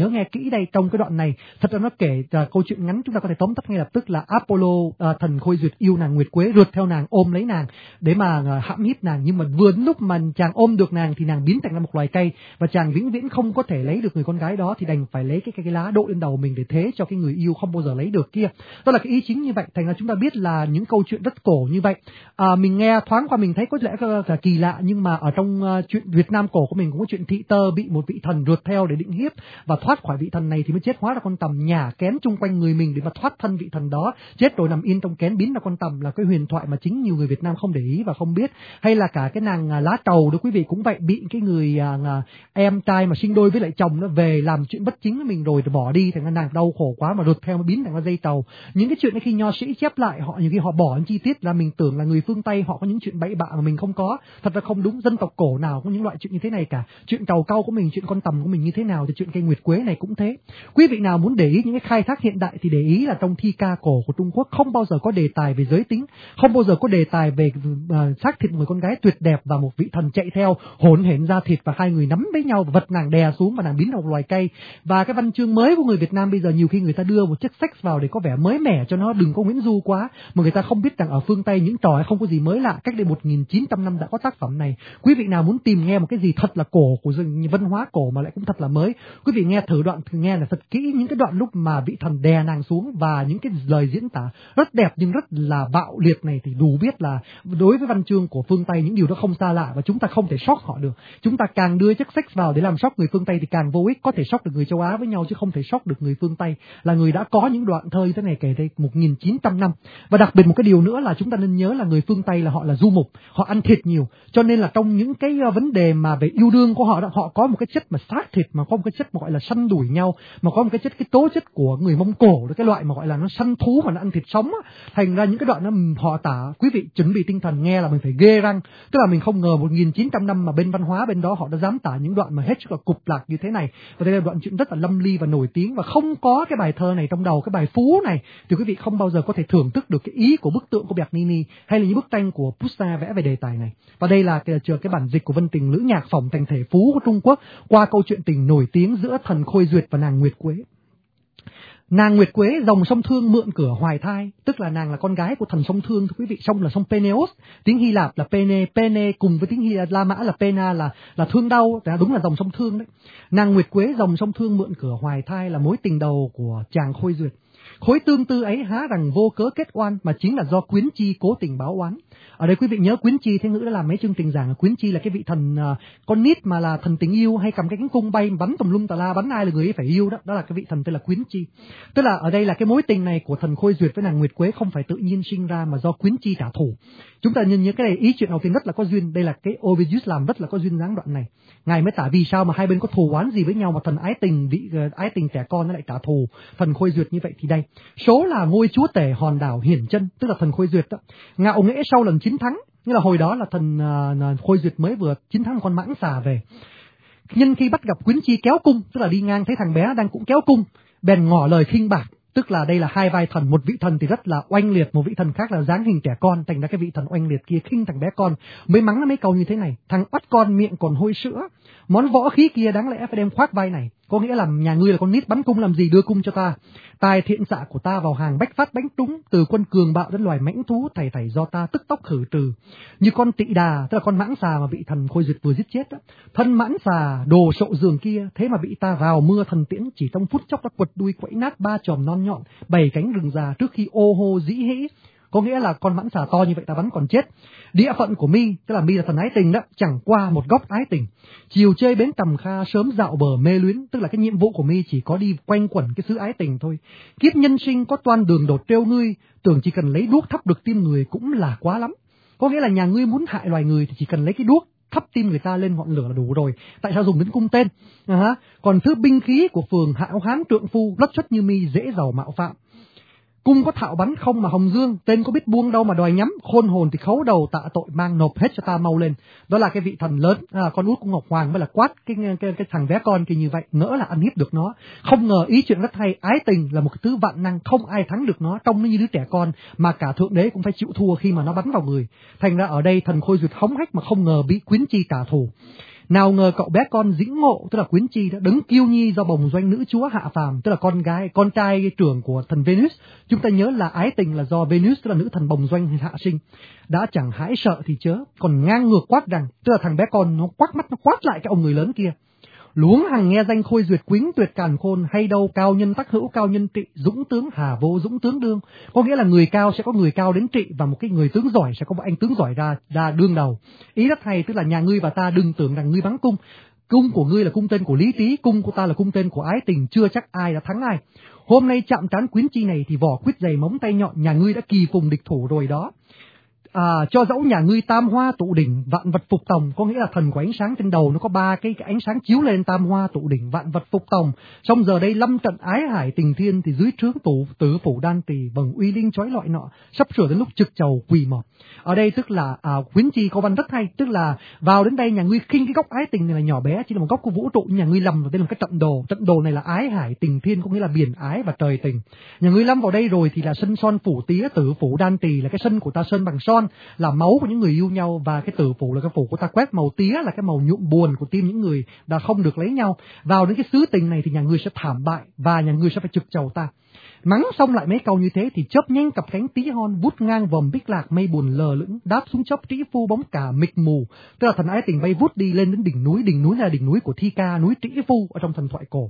nhớ nghe kỹ đây, trong cái đoạn này thật ra nó kể uh, câu chuyện ngắn, chúng ta có thể tóm tắt ngay lập tức là Apollo, uh, thần Khôi Duyệt yêu nàng Nguyệt Quế, rượt theo nàng ôm lấy nàng để mà uh, hãm hiếp nàng, nhưng mà vừa đến lúc mà chàng ôm được nàng thì nàng biến thành ra một loài cây và chàng vĩnh viễn không có thể lấy được người con gái đó, thì đành phải lấy cái cái, cái lá đội lên đầu mình để thế cho cái người yêu không bao giờ lấy được kia. Đó là cái ý chính như vậy. Thành ra chúng ta biết là những câu chuyện rất cổ như vậy, à, mình nghe thoáng qua mình thấy có lẽ là kỳ lạ, nhưng mà ở trong uh, chuyện Việt Nam cổ của mình cũng có chuyện thị tơ bị một vị thần rượt theo để định hiếp và thoát khỏi vị thần này thì mới chết, hóa ra con tằm nhả kén chung quanh người mình để mà thoát thân vị thần đó, chết rồi nằm yên trong kén biến ra con tằm, là cái huyền thoại mà chính nhiều người Việt Nam không để ý và không biết. Hay là cả cái nàng uh, lá trầu đó quý vị, cũng vậy, bị cái người uh, uh, em trai mà sinh đôi với lại chồng nó về làm chuyện bất chính với mình rồi thì bỏ đi, thành ra nàng đau khổ quá mà rượt theo, biến thành ra dây tàu. Những cái chuyện ấy khi nho sĩ chép lại, họ nhiều khi họ bỏ những chi tiết là mình tưởng là người phương Tây họ có những chuyện bậy bạ mà mình không có. Thật ra không đúng, dân tộc cổ nào có những loại chuyện như thế này cả. Chuyện trầu cau của mình, chuyện con tằm của mình như thế nào thì chuyện cây Nguyệt Quế này cũng thế. Quý vị nào muốn để ý những cái khai thác hiện đại thì để ý là trong thi ca cổ của Trung Quốc không bao giờ có đề tài về giới tính, không bao giờ có đề tài về uh, xác thịt một người con gái tuyệt đẹp và một vị thần chạy theo hỗn hển ra thịt và hai người nắm với nhau và vật nàng đè xuống và nàng biến thành một loài cây. Và cái văn chương mới của người Việt Nam bây giờ nhiều khi người ta đưa một chất sex vào để có vẻ mới mẻ cho nó đừng có Nguyễn Du quá, mà người ta không biết rằng ở phương Tây những trò không có gì mới lạ, cách đây một nghìn chín trăm năm đã có tác phẩm này. Quý vị nào muốn tìm nghe một cái gì thật là cổ của văn hóa cổ mà lại cũng thật là mới, quý vị nghe thử đoạn thử nghe là thật kỹ những cái đoạn lúc mà vị thần đè nàng xuống và những cái lời diễn tả rất đẹp nhưng rất là bạo liệt này thì đủ biết là đối với văn chương của phương Tây những điều đó không xa lạ và chúng ta không thể sốc họ được. Chúng ta càng đưa chất sex vào để làm sốc người phương Tây thì càng vô ích, có thể sốc được người châu Á với nhau chứ không thể sốc được người phương Tây là người đã có những đoạn thơ như thế này kể đây một nghìn chín trăm năm. Và đặc biệt một cái điều nữa là chúng ta nên nhớ là người phương Tây là họ là du mục, họ ăn thịt nhiều, cho nên là trong những cái vấn đề mà về yêu đương của họ đó, họ có một cái chất mà sát thịt, mà có một cái chất mà gọi là săn đuổi nhau, mà có một cái chất cái tố chất của người Mông Cổ, cái loại mà gọi là nó săn thú và nó ăn thịt sống á. Thành ra những cái đoạn đó họ tả, quý vị chuẩn bị tinh thần nghe là mình phải ghê răng, tức là mình không ngờ một nghìn chín trăm năm mà bên văn hóa bên đó họ đã dám tả những đoạn mà hết sức là cục lạc như thế này. Và đây là đoạn chuyện rất là lâm ly và nổi tiếng, và không có cái bài thơ này trong đầu, cái bài Phú này thì quý vị không bao giờ có thể thưởng thức được cái ý của bức tượng của Bernini hay là những bức tranh của Poussin vẽ về đề tài này. Và đây là cái, cái bản dịch của Vân Tình Lữ Nhạc phỏng thành thể Phú của Trung Quốc qua câu chuyện tình nổi tiếng giữa thần Khôi Duyệt và nàng Nguyệt Quế. Nàng Nguyệt Quế dòng sông Thương mượn cửa hoài thai, tức là nàng là con gái của thần sông Thương, thưa quý vị. Sông là sông Peneos, tiếng Hy Lạp là Pene, Pene cùng với tiếng Hy La Mã là Pena là là thương đau, đúng là dòng sông Thương đấy. Nàng Nguyệt Quế dòng sông Thương mượn cửa hoài thai là mối tình đầu của chàng Khôi Duyệt. Khối tương tư ấy há rằng vô cớ kết oan, mà chính là do Quyến Chi cố tình báo oán. Ở đây quý vị nhớ Quyến Chi, thế ngữ đã làm mấy chương trình giảng, Quyến Chi là cái vị thần uh, con nít mà là thần tình yêu, hay cầm cái cánh cung bay bắn tùm lum tà la, bắn ai là người ấy phải yêu đó, đó là cái vị thần tên là Quyến Chi. Tức là ở đây là cái mối tình này của thần Khôi Duyệt với nàng Nguyệt Quế không phải tự nhiên sinh ra mà do Quyến Chi trả thù. Chúng ta nhìn nhớ cái này, ý chuyện đầu tiên rất là có duyên, đây là cái Ovidius làm rất là có duyên dáng đoạn này. Ngài mới tả vì sao mà hai bên có thù oán gì với nhau mà thần ái tình vị uh, ái tình trẻ con nó lại trả thù thần Khôi Duyệt như vậy. Thì đây số là ngôi chúa tể hòn đảo Hiển Chân, tức là thần Khôi Duyệt đó, ngạo nghễ sau lần chiến thắng, như là hồi đó là thần uh, Khôi Duyệt mới vừa chiến thắng con mãng xà về. Nhân khi bắt gặp Quyến Chi kéo cung, tức là đi ngang thấy thằng bé đang cũng kéo cung, bèn ngỏ lời khinh bạc. Tức là đây là hai vai thần, một vị thần thì rất là oanh liệt, một vị thần khác là dáng hình trẻ con, thành ra cái vị thần oanh liệt kia khinh thằng bé con, mới mắng nó mấy câu như thế này: thằng bắt con miệng còn hôi sữa, món võ khí kia đáng lẽ phải đem khoác vai này. Có nghĩa là nhà ngươi là con nít bắn cung làm gì, đưa cung cho ta. Tài thiện xạ của ta vào hàng bách phát bánh trúng, từ quân cường bạo đến loài mãnh thú, thảy thảy do ta tức tốc khử trừ. Như con tị đà, tức là con mãng xà mà bị thần Khôi Duyệt vừa giết chết đó. Thân mãng xà đồ sộ giường kia, thế mà bị ta vào mưa thần tiễn, chỉ trong phút chốc đã quật đuôi quẫy nát ba chòm non nhọn, bảy cánh rừng già trước khi ô hô dĩ hĩ. Có nghĩa là con mãng xà to như vậy ta bắn còn chết. Địa phận của mi, tức là mi là thần ái tình đó, chẳng qua một góc ái tình. Chiều chơi bến tầm kha, sớm dạo bờ mê luyến, tức là cái nhiệm vụ của mi chỉ có đi quanh quẩn cái xứ ái tình thôi. Kiếp nhân sinh có toan đường đột trêu ngươi, tưởng chỉ cần lấy đuốc thắp được tim người cũng là quá lắm. Có nghĩa là nhà ngươi muốn hại loài người thì chỉ cần lấy cái đuốc thắp tim người ta lên ngọn lửa là đủ rồi. Tại sao dùng đến cung tên? À, còn thứ binh khí của phường hạo hán trượng phu, lất xuất như mi dễ giàu mạo phạm. Cung có thạo bắn không mà hồng dương, tên có biết buông đâu mà đòi nhắm, khôn hồn thì khấu đầu tạ tội, mang nộp hết cho ta mau lên. Đó là cái vị thần lớn, à, con út của Ngọc Hoàng mới là quát cái, cái cái thằng bé con kia như vậy, ngỡ là ăn hiếp được nó. Không ngờ ý chuyện rất hay, ái tình là một cái thứ vạn năng, không ai thắng được nó, trông nó như đứa trẻ con mà cả thượng đế cũng phải chịu thua khi mà nó bắn vào người. Thành ra ở đây thần Khôi Duyệt hống hách mà không ngờ bị Quyến Chi trả thù. Nào ngờ cậu bé con Dĩnh Ngộ, tức là Quyến Chi đã đấng kiêu nhi do bồng doanh nữ chúa hạ phàm, tức là con gái, con trai trưởng của thần Venus. Chúng ta nhớ là ái tình là do Venus, tức là nữ thần bồng doanh hạ sinh. Đã chẳng hãi sợ thì chớ, còn ngang ngược quát rằng, tức là thằng bé con nó quát mắt, nó quát lại cái ông người lớn kia. Luống hằng nghe danh Khôi Duyệt Quýnh tuyệt càn khôn, hay đâu cao nhân tắc hữu cao nhân trị, dũng tướng hà vô dũng tướng đương. Có nghĩa là người cao sẽ có người cao đến trị, và một cái người tướng giỏi sẽ có một anh tướng giỏi ra ra đương đầu. Ý rất hay, tức là nhà ngươi và ta đừng tưởng rằng ngươi vắng cung. Cung của ngươi là cung tên của Lý Tý, cung của ta là cung tên của ái tình, chưa chắc ai đã thắng ai. Hôm nay chạm trán Quyến Chi này thì vỏ quýt dày móng tay nhọn, nhà ngươi đã kỳ phùng địch thủ rồi đó. À, cho dẫu nhà ngươi tam hoa tụ đỉnh, vạn vật phục tòng, có nghĩa là thần của ánh sáng trên đầu nó có ba cái, cái ánh sáng chiếu lên, tam hoa tụ đỉnh, vạn vật phục tòng. Xong giờ đây lâm trận ái hải tình thiên thì dưới trướng tủ tử phủ đan tỳ, vầng uy linh chói lọi nọ, sắp sửa đến lúc trực chầu quỳ mọp. Ở đây tức là à, Quyến Chi có văn rất hay, tức là vào đến đây nhà ngươi khinh cái góc ái tình này là nhỏ bé, chỉ là một góc của vũ trụ, nhà ngươi lầm vào đây là một cái trận đồ, trận đồ này là ái hải tình thiên, có nghĩa là biển ái và trời tình. Nhà ngươi lâm vào đây rồi thì là sân son phủ tía, tử phủ đan tỳ là cái sân của ta sơn bằng son, là máu của những người yêu nhau, và cái tử phủ là cái phủ của ta quét, màu tía là cái màu nhuộm buồn của tim những người đã không được lấy nhau. Vào đến cái xứ tình này thì nhà ngươi sẽ thảm bại và nhà ngươi sẽ phải trực chầu ta. Mắng xong lại mấy câu như thế thì chớp nhanh cặp cánh tí hon, vút ngang vòm bích lạc mây buồn lờ lững, đáp xuống chốc trĩ phu bóng cả mịt mù, tức là thần ái tình bay vút đi lên đến đỉnh núi, đỉnh núi là đỉnh núi của Thi Ca, núi Trĩ Phu ở trong thần thoại cổ.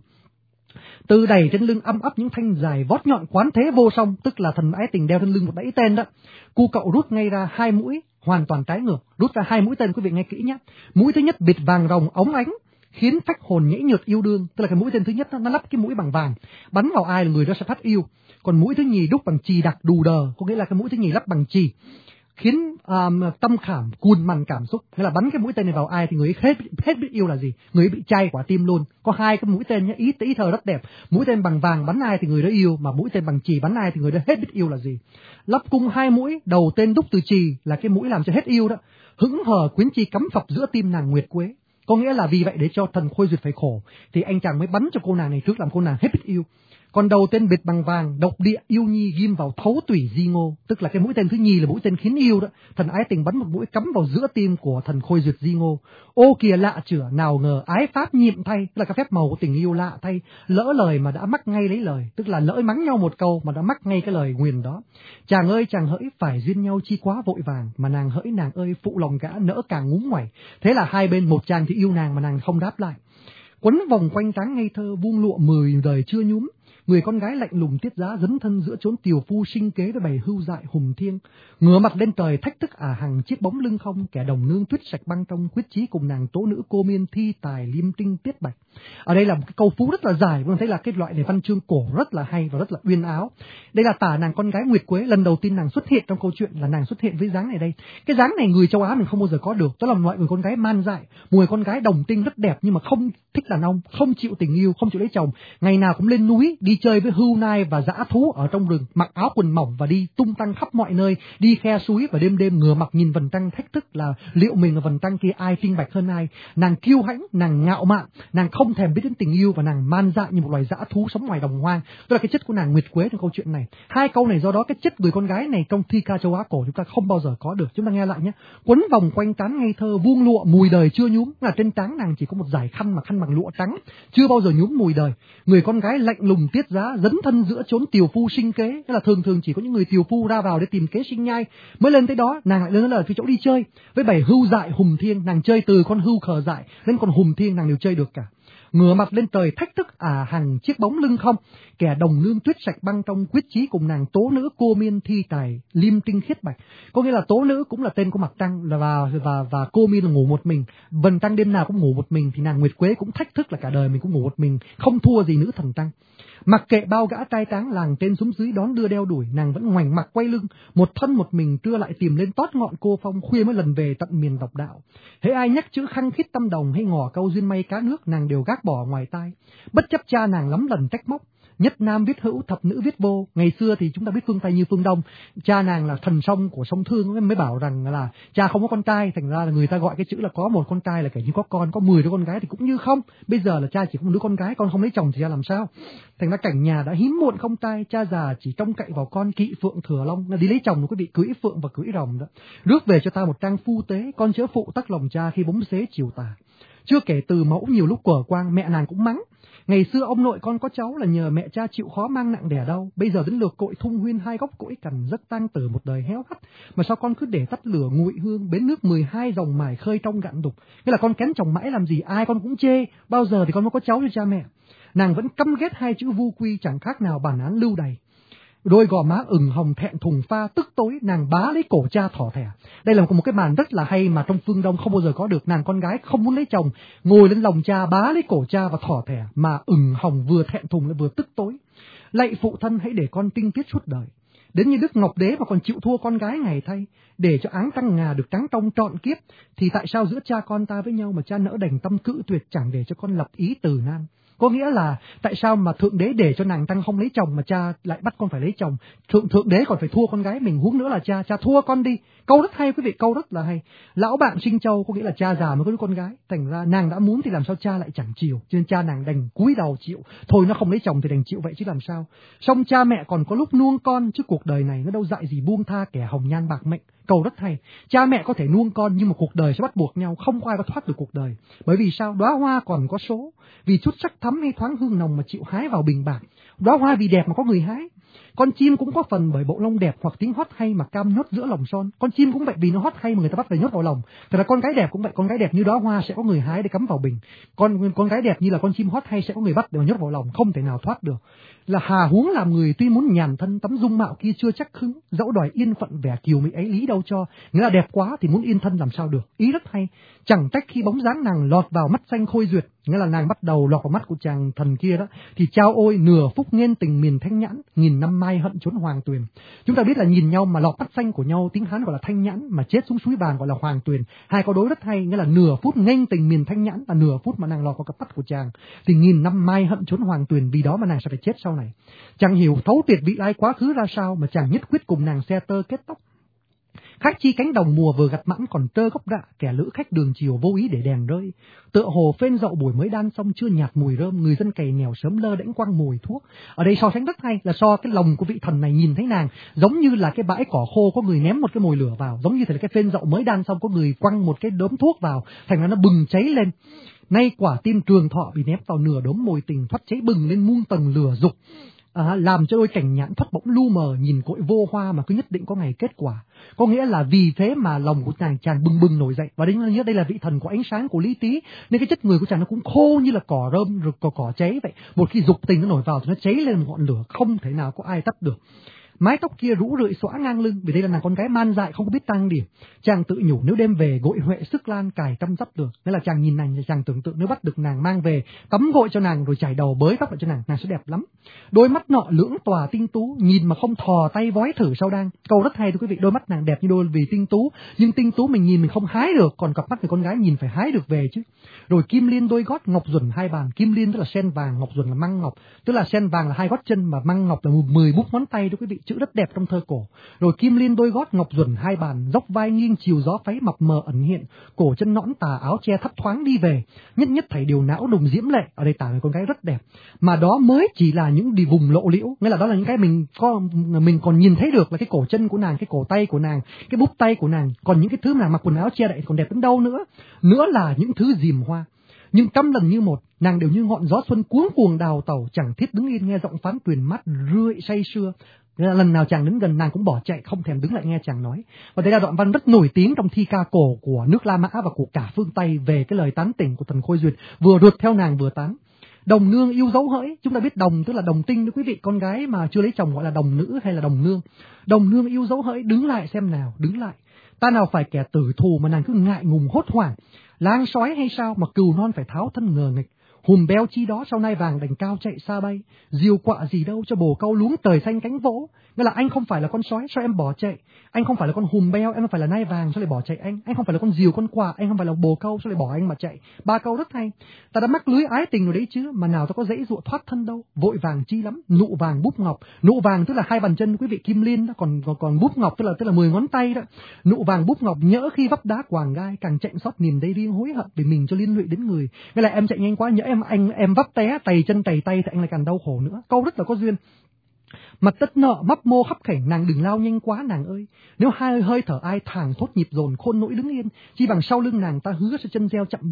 Từ đầy trên lưng âm ấp những thanh dài vót nhọn quán thế vô song, tức là thần ái tình đeo trên lưng một đẫy tên đó. Cu cậu rút ngay ra hai mũi hoàn toàn trái ngược, rút ra hai mũi tên, quý vị nghe kỹ nhé. Mũi thứ nhất bịt vàng rồng óng ánh, khiến phách hồn nhảy nhợt yêu đương, tức là cái mũi tên thứ nhất nó, nó lắp cái mũi bằng vàng, bắn vào ai là người đó sẽ phát yêu. Còn mũi thứ nhì đúc bằng chì đặc đù đờ, có nghĩa là cái mũi thứ nhì lắp bằng chì, khiến um, tâm khảm cuồn mằn cảm xúc, nghĩa là bắn cái mũi tên này vào ai thì người ấy hết hết biết yêu là gì, người ấy bị chai quả tim luôn. Có hai cái mũi tên nhé, ý ý thờ rất đẹp. Mũi tên bằng vàng bắn ai thì người đó yêu, mà mũi tên bằng chì bắn ai thì người đó hết biết yêu là gì. Lắp cung hai mũi, đầu tên đúc từ chì là cái mũi làm cho hết yêu đó. Hững hờ Quyến Chi cắm phập giữa tim nàng Nguyệt Quế, có nghĩa là vì vậy để cho thần Khôi Duyệt phải khổ thì anh chàng mới bắn cho cô nàng này trước, làm cô nàng hết biết yêu. Còn đầu tên bịt bằng vàng, độc địa yêu nhi ghim vào thấu tủy di ngô, tức là cái mũi tên thứ nhì là mũi tên khiến yêu đó. Thần ái tình bắn một mũi cắm vào giữa tim của thần Khôi Duyệt di ngô. Ô kìa lạ chửa, nào ngờ ái pháp nhiệm thay, tức là cái phép màu của tình yêu lạ thay, lỡ lời mà đã mắc ngay lấy lời, tức là lỡ mắng nhau một câu mà đã mắc ngay cái lời nguyền đó. Chàng ơi chàng hỡi phải duyên nhau chi quá vội vàng, mà nàng hỡi nàng ơi phụ lòng gã nỡ càng ngúng ngoẩy. Thế là hai bên, một chàng thì yêu nàng mà nàng không đáp lại. Quấn vòng quanh tráng ngây thơ, vuông lụa mười đời chưa nhúm. Người con gái lạnh lùng tiết giá dấn thân giữa chốn tiều phu sinh kế với bày hưu dại hùng thiêng, ngửa mặt lên trời thách thức ả hằng chiếc bóng lưng không, kẻ đồng nương tuyết sạch băng trong quyết chí cùng nàng tố nữ cô miên thi tài liêm tinh tiết bạch. Ở đây là một cái câu phú rất là dài, chúng ta thấy là cái loại này văn chương cổ rất là hay và rất là uyên áo. Đây là tả nàng con gái Nguyệt Quế, lần đầu tiên nàng xuất hiện trong câu chuyện là nàng xuất hiện với dáng này đây. Cái dáng này người châu Á mình không bao giờ có được, đó là loại người con gái man dại, một người con gái đồng tinh rất đẹp nhưng mà không thích đàn ông, không chịu tình yêu, không chịu lấy chồng, ngày nào cũng lên núi đi chơi với hưu nai và dã thú ở trong rừng, mặc áo quần mỏng và đi tung tăng khắp mọi nơi, đi khe suối và đêm đêm ngửa mặt nhìn vầng trăng thách thức là liệu mình và vầng trăng kia ai trinh bạch hơn ai. Nàng kiêu hãnh, nàng ngạo mạn, nàng không thèm biết đến tình yêu và nàng man dại như một loài dã thú sống ngoài đồng hoang. Đó là cái chất của nàng Nguyệt Quế trong câu chuyện này. Hai câu này do đó cái chất người con gái này trong thi ca châu Á cổ chúng ta không bao giờ có được. Chúng ta nghe lại nhé. Quấn vòng quanh trán ngây thơ, vuông lụa mùi đời chưa nhúm, là trên trán nàng chỉ có một dải khăn mà khăn bằng lụa trắng, chưa bao giờ nhúm mùi đời. Người con gái lạnh lùng tiết giá dấn thân giữa chốn tiều phu sinh kế, tức là thường thường chỉ có những người tiều phu ra vào để tìm kế sinh nhai mới lên tới đó. Nàng lại lên là cái chỗ đi chơi với bảy hưu dại hùng thiên, nàng chơi từ con hưu khờ dại đến con hùng thiên nàng đều chơi được cả. Ngửa mặt lên trời thách thức ả hằng chiếc bóng lưng không, kẻ đồng nương tuyết sạch băng trong quyết chí cùng nàng tố nữ cô miên thi tài liêm tinh khiết bạch. Có nghĩa là tố nữ cũng là tên của mặt trăng, là và và và cô miên là ngủ một mình, vầng trăng đêm nào cũng ngủ một mình, thì nàng Nguyệt Quế cũng thách thức là cả đời mình cũng ngủ một mình, không thua gì nữ thần trăng. Mặc kệ bao gã trai tráng làng trên xuống dưới đón đưa đeo đuổi, nàng vẫn ngoảnh mặt quay lưng, một thân một mình trưa lại tìm lên tót ngọn cô phong, khuya mới lần về tận miền độc đạo. Hễ ai nhắc chữ khăng khít tâm đồng hay ngỏ câu duyên may cá nước, nàng đều gác bỏ ngoài tai, bất chấp cha nàng lắm lần trách móc. Nhất nam viết hữu, thập nữ viết vô. Ngày xưa thì chúng ta biết phương Tây như phương Đông, cha nàng là thần sông của sông Thương mới bảo rằng là cha không có con trai, thành ra là người ta gọi cái chữ là có một con trai là kể như có con, có mười đứa con gái thì cũng như không. Bây giờ là cha chỉ có một đứa con gái, con không lấy chồng thì ra làm sao? Thành ra cảnh nhà đã hiếm muộn không trai, cha già chỉ trông cậy vào con kỵ phượng thừa long, là đi lấy chồng của quý vị cưỡi phượng và cưỡi rồng đó. Rước về cho ta một trang phu tế, con chớ phụ tắc lòng cha khi bóng xế chiều tà. Chưa kể từ mẫu nhiều lúc quở quang, mẹ nàng cũng mắng. Ngày xưa ông nội con có cháu là nhờ mẹ cha chịu khó mang nặng đẻ đau, bây giờ đến lượt cội thung huyên hai góc cỗi cằn giấc tang tử một đời héo hắt, mà sao con cứ để tắt lửa nguội hương, bến nước mười hai dòng mải khơi trong gạn đục. Nghĩa là con kén chồng mãi làm gì, ai con cũng chê, bao giờ thì con mới có cháu cho cha mẹ. Nàng vẫn căm ghét hai chữ vu quy, chẳng khác nào bản án lưu đày. Đôi gò má ửng hồng thẹn thùng pha tức tối, nàng bá lấy cổ cha thỏ thẻ. Đây là một cái màn rất là hay mà trong phương Đông không bao giờ có được. Nàng con gái không muốn lấy chồng, ngồi lên lòng cha bá lấy cổ cha và thỏ thẻ, mà ửng hồng vừa thẹn thùng lại vừa tức tối. Lạy phụ thân, hãy để con tinh tiết suốt đời. Đến như Đức Ngọc Đế mà còn chịu thua con gái ngày thay, để cho áng tăng ngà được trắng trong trọn kiếp, thì tại sao giữa cha con ta với nhau mà cha nỡ đành tâm cự tuyệt, chẳng để cho con lập ý từ nan? Có nghĩa là tại sao mà Thượng Đế để cho nàng tăng không lấy chồng mà cha lại bắt con phải lấy chồng? Thượng Thượng Đế còn phải thua con gái mình, huống nữa là cha, cha thua con đi. Câu rất hay quý vị, câu rất là hay. Lão bạn sinh châu, có nghĩa là cha già mới có đứa con gái. Thành ra nàng đã muốn thì làm sao cha lại chẳng chịu, cho nên cha nàng đành cúi đầu chịu. Thôi nó không lấy chồng thì đành chịu vậy chứ làm sao. Xong cha mẹ còn có lúc nuông con, chứ cuộc đời này nó đâu dạy gì buông tha kẻ hồng nhan bạc mệnh. Câu rất hay. Cha mẹ có thể nuông con nhưng mà cuộc đời sẽ bắt buộc nhau, không có ai có thoát được cuộc đời. Bởi vì sao? Đóa hoa còn có số, vì chút sắc thắm hay thoáng hương nồng mà chịu hái vào bình bạc. Đóa hoa vì đẹp mà có người hái. Con chim cũng có phần bởi bộ lông đẹp hoặc tiếng hót hay mà cam nhốt giữa lòng son. Con chim cũng vậy, vì nó hót hay mà người ta bắt về nhốt vào lòng. Thật là con gái đẹp cũng vậy, con gái đẹp như đóa hoa sẽ có người hái để cắm vào bình. Con con gái đẹp như là con chim hót hay sẽ có người bắt để mà nhốt vào lòng, không thể nào thoát được. Là hà huống làm người tuy muốn nhàn thân, tấm dung mạo kia chưa chắc hứng, dẫu đòi yên phận vẻ kiều mỹ ấy lý đâu cho. Nghĩa là đẹp quá thì muốn yên thân làm sao được. Ý rất hay. Chẳng trách khi bóng dáng nàng lọt vào mắt xanh khôi duyệt, nghĩa là nàng bắt đầu lọt vào mắt của chàng thần kia đó, thì trao ôi nửa phúc nghiên tình miền thanh nhãn, nghìn năm mai hận trốn hoàng tuyền. Chúng ta biết là nhìn nhau mà lọt mắt xanh của nhau, tiếng Hán gọi là thanh nhãn, mà chết xuống suối vàng gọi là hoàng tuyền. Hai câu đối rất hay, nghĩa là nửa phút nghênh tình miền thanh nhãn và nửa phút mà nàng lọt vào cặp mắt của chàng thì nghìn năm mai hận trốn hoàng tuyền, vì đó mà nàng sẽ phải chết sau này. Chàng hiểu thấu tuyệt vị lai quá khứ ra sao mà chàng nhất quyết cùng nàng xe tơ kết tóc. Khác chi cánh đồng mùa vừa gặt mãn còn tơ gốc đạ, kẻ lữ khách đường chiều vô ý để đèn rơi. Tựa hồ phên dậu buổi mới đan xong chưa nhạt mùi rơm, người dân cày nghèo sớm lơ đễnh quăng mùi thuốc. Ở đây so sánh rất hay, là so cái lòng của vị thần này nhìn thấy nàng giống như là cái bãi cỏ khô có người ném một cái mồi lửa vào, giống như là cái phên dậu mới đan xong có người quăng một cái đốm thuốc vào, thành ra nó bừng cháy lên. Nay quả tim trường thọ bị ném vào nửa đốm mồi tình, thoát cháy bừng lên muôn tầng lửa dục. À, làm cho đôi cảnh nhãn thoát bỗng lu mờ, nhìn cội vô hoa mà cứ nhất định có ngày kết quả. Có nghĩa là vì thế mà lòng của chàng chàng bừng bừng nổi dậy, và đấy là nhớ đây là vị thần của ánh sáng của lý trí, nên cái chất người của chàng nó cũng khô như là cỏ rơm rồi cỏ cỏ cháy vậy. Một khi dục tình nó nổi vào thì nó cháy lên một ngọn lửa không thể nào có ai tắt được. Mái tóc kia rũ rượi xõa ngang lưng, vì đây là nàng con gái man dại không có biết trang điểm. Chàng tự nhủ nếu đêm về gội huệ sức lan cài trăm dắp được. Nên là chàng nhìn nàng, chàng tưởng tượng nếu bắt được nàng mang về tắm gội cho nàng rồi chải đầu bới tóc lại cho nàng, nàng sẽ đẹp lắm. Đôi mắt nọ lưỡng tòa tinh tú, nhìn mà không thò tay vói thử sau đang. Câu rất hay thưa quý vị, đôi mắt nàng đẹp như đôi vì tinh tú, nhưng tinh tú mình nhìn mình không hái được, còn cặp mắt người con gái nhìn phải hái được về chứ. Rồi kim liên đôi gót ngọc duẩn hai bàn, kim liên tức là sen vàng, ngọc duẩn là măng ngọc, tức là sen vàng là hai gót chân mà măng ngọc là mười bút ngón tay thưa quý vị, chữ rất đẹp trong thơ cổ. Rồi kim liên đôi gót ngọc duẩn hai bàn, dốc vai nghiêng chiều gió pháy mập mờ ẩn hiện, cổ chân nõn tà áo che thấp thoáng đi về, nhất nhất thảy điều não đồng diễm lệ. Ở đây tả người con gái rất đẹp, mà đó mới chỉ là những đi vùng lộ liễu, nghĩa là đó là những cái mình có mình còn nhìn thấy được là cái cổ chân của nàng, cái cổ tay của nàng, cái búp tay của nàng, còn những cái thứ nàng mặc quần áo che đậy còn đẹp đến đâu nữa. Nữa là những thứ dìm hoa. Nhưng trăm lần như một, nàng đều như ngọn gió xuân cuống cuồng đào tàu, chẳng thiết đứng yên nghe giọng phán tuyền mát rượi say sưa. Lần nào chàng đến gần nàng cũng bỏ chạy, không thèm đứng lại nghe chàng nói. Và đây là đoạn văn rất nổi tiếng trong thi ca cổ của nước La Mã và của cả phương Tây về cái lời tán tỉnh của thần Khôi Duyệt, vừa rượt theo nàng vừa tán. Đồng nương yêu dấu hỡi, chúng ta biết đồng tức là đồng tinh đó quý vị, con gái mà chưa lấy chồng gọi là đồng nữ hay là đồng nương. Đồng nương yêu dấu hỡi, đứng lại xem nào, đứng lại. Ta nào phải kẻ tử thù mà nàng cứ ngại ngùng hốt hoảng. Lang sói hay sao mà cừu non phải tháo thân ngờ nghịch. Hùm beo chi đó sau nay vàng đành cao chạy xa bay. Diều quạ gì đâu cho bồ câu luống tời xanh cánh vỗ. Nghĩa là anh không phải là con sói, sao em bỏ chạy? Anh không phải là con hùm beo, em không phải là nai vàng, sao lại bỏ chạy anh? Anh không phải là con diều con quạ, anh không phải là bồ câu, sao lại bỏ anh mà chạy? Ba câu rất hay. Ta đã mắc lưới ái tình rồi đấy chứ, mà nào ta có dễ dụa thoát thân đâu. Vội vàng chi lắm, nụ vàng búp ngọc. Nụ vàng tức là hai bàn chân quý vị, kim liên đó, còn còn, còn búp ngọc tức là tức là mười ngón tay đó. Nụ vàng búp ngọc nhỡ khi vấp đá quàng gai, càng chạy xót niềm đây riêng hối hận vì mình cho liên lụy đến người. Nghĩa là em chạy nhanh quá, nhỡ em anh em vấp té tày chân tày tay thì anh lại càng đau khổ nữa. Câu rất là có duyên. Mặt tất nợ mấp mô khắp khểnh, nàng đừng lao nhanh quá nàng ơi. Nếu hai hơi thở ai thàng thốt nhịp dồn khôn nỗi đứng yên, chi bằng sau lưng nàng ta hứa sẽ chân gieo chậm bước.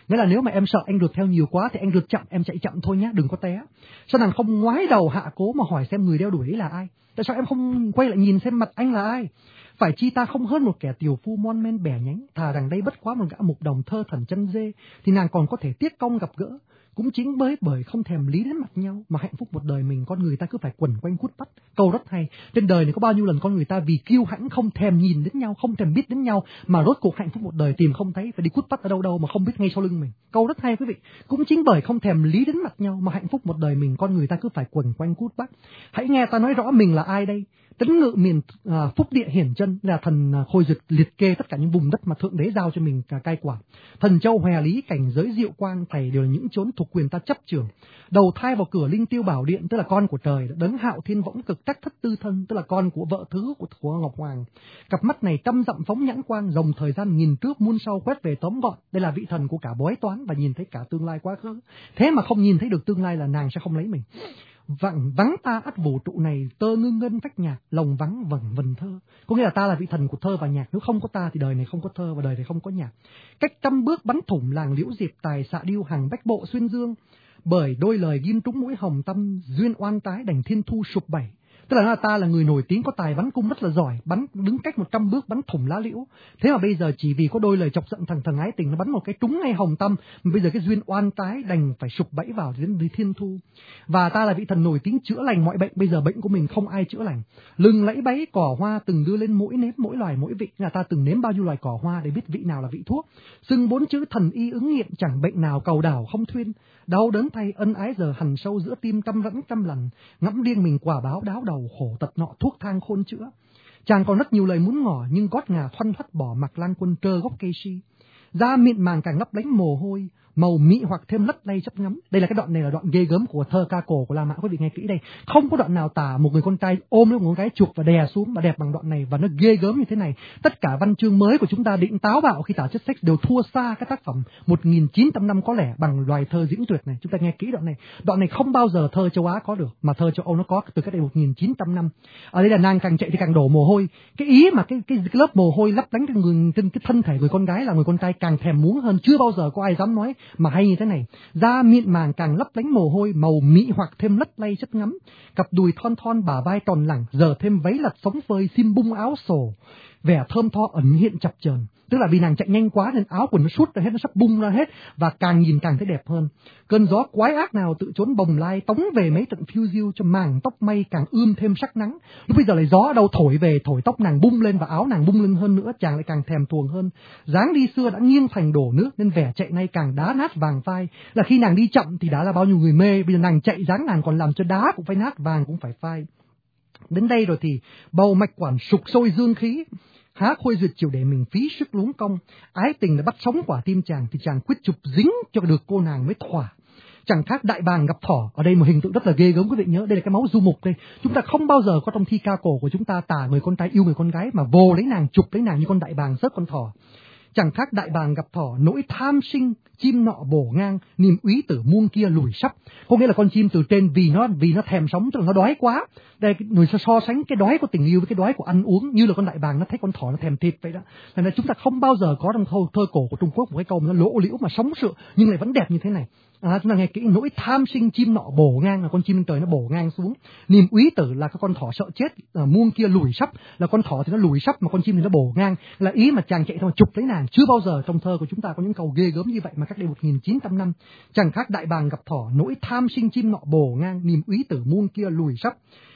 Nghĩa là nếu mà em sợ anh rượt theo nhiều quá thì anh rượt chậm, em chạy chậm thôi nhá, đừng có té. Sao nàng không ngoái đầu hạ cố mà hỏi xem người đeo đuổi ấy là ai? Tại sao em không quay lại nhìn xem mặt anh là ai? Phải chi ta không hơn một kẻ tiểu phu mon men bẻ nhánh, thà rằng đây bất quá một gã mục đồng thơ thần chân dê, thì nàng còn có thể tiếc công gặp gỡ. Cũng chính bởi bởi không thèm lý đến mặt nhau mà hạnh phúc một đời mình con người ta cứ phải quẩn quanh cút bắt. Câu rất hay, trên đời này có bao nhiêu lần con người ta vì kiêu hãnh không thèm nhìn đến nhau, không thèm biết đến nhau mà rốt cuộc hạnh phúc một đời tìm không thấy, phải đi cút bắt ở đâu đâu mà không biết ngay sau lưng mình. Câu rất hay quý vị. Cũng chính bởi không thèm lý đến mặt nhau mà hạnh phúc một đời mình con người ta cứ phải quẩn quanh cút bắt. Hãy nghe ta nói rõ mình là ai đây. Tấn ngự miền à, phúc địa hiển chân là thần à, khôi duyệt liệt kê tất cả những vùng đất mà thượng đế giao cho mình cả cai quản. Thần châu hòe lý cảnh giới diệu quang thầy đều là những chốn thuộc quyền ta chấp trưởng. Đầu thai vào cửa linh tiêu bảo điện tức là con của trời, đấng hạo thiên võng cực tắc thất tư thân tức là con của vợ thứ của, của Ngọc Hoàng. Cặp mắt này trăm dặm phóng nhãn quang, dòng thời gian nghìn trước muôn sau quét về tóm gọn. Đây là vị thần của cả bói toán và nhìn thấy cả tương lai quá khứ. Thế mà không nhìn thấy được tương lai là nàng sẽ không lấy mình. Vắng vắng ta ắt vũ trụ này, tơ ngưng ngân phách nhạc, lòng vắng vẩn vần thơ. Có nghĩa là ta là vị thần của thơ và nhạc, nếu không có ta thì đời này không có thơ và đời này không có nhạc. Cách trăm bước bắn thủng làng liễu diệp, tài xạ điêu hàng bách bộ xuyên dương. Bởi đôi lời ghim trúng mũi hồng tâm, duyên oan tái đành thiên thu sụp bảy. Tức là ta là người nổi tiếng có tài bắn cung rất là giỏi, bắn đứng cách một trăm bước bắn thủng lá liễu. Thế mà bây giờ chỉ vì có đôi lời chọc giận thằng thằng ái tình nó bắn một cái trúng ngay hồng tâm, mà bây giờ cái duyên oan tái đành phải sụp bẫy vào đến thiên thu. Và ta là vị thần nổi tiếng chữa lành mọi bệnh, bây giờ bệnh của mình không ai chữa lành. Lừng lẫy bẫy cỏ hoa từng đưa lên mỗi nếp mỗi loài mỗi vị, là ta từng nếm bao nhiêu loài cỏ hoa để biết vị nào là vị thuốc. Xưng bốn chữ thần y ứng nghiệm, chẳng bệnh nào cầu đảo không thuyên. Đau đớn thay ân ái giờ hằn sâu giữa tim căm rẫn trăm lần, ngẫm riêng mình quả báo đáo đầu khổ tật nọ thuốc thang khôn chữa. Chàng còn rất nhiều lời muốn ngỏ nhưng gót ngà thoăn thoắt bỏ mặc lan quân trơ gốc cây si. Da mịn màng càng lấp lánh mồ hôi, màu mị hoặc thêm lất lay chấp ngắm. Đây là cái đoạn này là đoạn ghê gớm của thơ ca cổ của La Mã, quý vị nghe kỹ đây. Không có đoạn nào tả một người con trai ôm lấy một con gái chuộc và đè xuống mà đẹp bằng đoạn này, và nó ghê gớm như thế này. Tất cả văn chương mới của chúng ta định táo bạo khi tả chất sex đều thua xa cái tác phẩm một nghìn chín trăm năm có lẽ bằng loài thơ diễn tuyệt này. Chúng ta nghe kỹ đoạn này. Đoạn này không bao giờ thơ châu Á có được, mà thơ châu Âu nó có từ cách đây một nghìn chín trăm năm. Ở đây là nàng càng chạy thì càng đổ mồ hôi. Cái ý mà cái cái, cái lớp mồ hôi lấp lánh trên người, trên cái thân thể người con gái là người con trai càng thèm muốn hơn, chưa bao giờ có ai dám nói mà hay như thế này. Da mịn màng càng lấp lánh mồ hôi, màu mị hoặc thêm lất lay chất ngắm. Cặp đùi thon thon bả vai tròn lẳng, giờ thêm váy lật sóng phơi, xiêm bung áo sổ, vẻ thơm tho ẩn hiện chập chờn. Tức là vì nàng chạy nhanh quá nên áo quần nó sút ra hết, nó sắp bung ra hết, và càng nhìn càng thấy đẹp hơn. Cơn gió quái ác nào tự trốn bồng lai, tống về mấy trận phiêu diêu cho màng tóc mây càng ươm thêm sắc nắng. Lúc bây giờ lại gió ở đâu thổi về, thổi tóc nàng bung lên và áo nàng bung lên hơn nữa, chàng lại càng thèm thuồng hơn. Dáng đi xưa đã nghiêng thành đổ nước nên vẻ chạy nay càng đá nát vàng phai. Là khi nàng đi chậm thì đã là bao nhiêu người mê, bây giờ nàng chạy dáng nàng còn làm cho đá cũng phải nát, vàng cũng phải phai. Đến đây rồi thì bầu mạch quản sục sôi dương khí. Há khôi duyệt chịu để mình phí sức luống công, ái tình đã bắt sống quả tim chàng thì chàng quyết chụp dính cho được cô nàng mới thỏa. Chẳng khác đại bàng gặp thỏ, ở đây một hình tượng rất là ghê gớm, quý vị nhớ, đây là cái máu du mục đây. Chúng ta không bao giờ có trong thi ca cổ của chúng ta tả người con trai yêu người con gái mà vồ lấy nàng, chụp lấy nàng như con đại bàng sớt con thỏ. Chẳng khác đại bàng gặp thỏ, nỗi tham sinh, chim nọ bổ ngang, niềm úy tử muông kia lùi sắp. Có nghĩa là con chim từ trên vì nó vì nó thèm sống, tức là nó đói quá. Đây người so, so sánh cái đói của tình yêu với cái đói của ăn uống, như là con đại bàng nó thấy con thỏ nó thèm thịt vậy đó. Nên là chúng ta không bao giờ có trong thơ, thơ cổ của Trung Quốc một cái câu mà nó lỗ liễu mà sống sượng nhưng lại vẫn đẹp như thế này. À, chúng ta nghe kỹ, nỗi tham sinh chim nọ bổ ngang là con chim lên trời nó bổ ngang xuống. Niềm úy tử là cái con thỏ sợ chết, à, muông kia lùi sắp là con thỏ thì nó lùi sắp mà con chim thì nó bổ ngang, là ý mà chàng chạy theo mà chụp lấy nàng. Chưa bao giờ trong thơ của chúng ta có những câu ghê gớm như vậy mà cách đây một nghìn chín trăm năm. Chẳng khác đại bàng gặp thỏ, nỗi tham sinh chim nọ bổ ngang, niềm úy tử muông kia lùi sắp.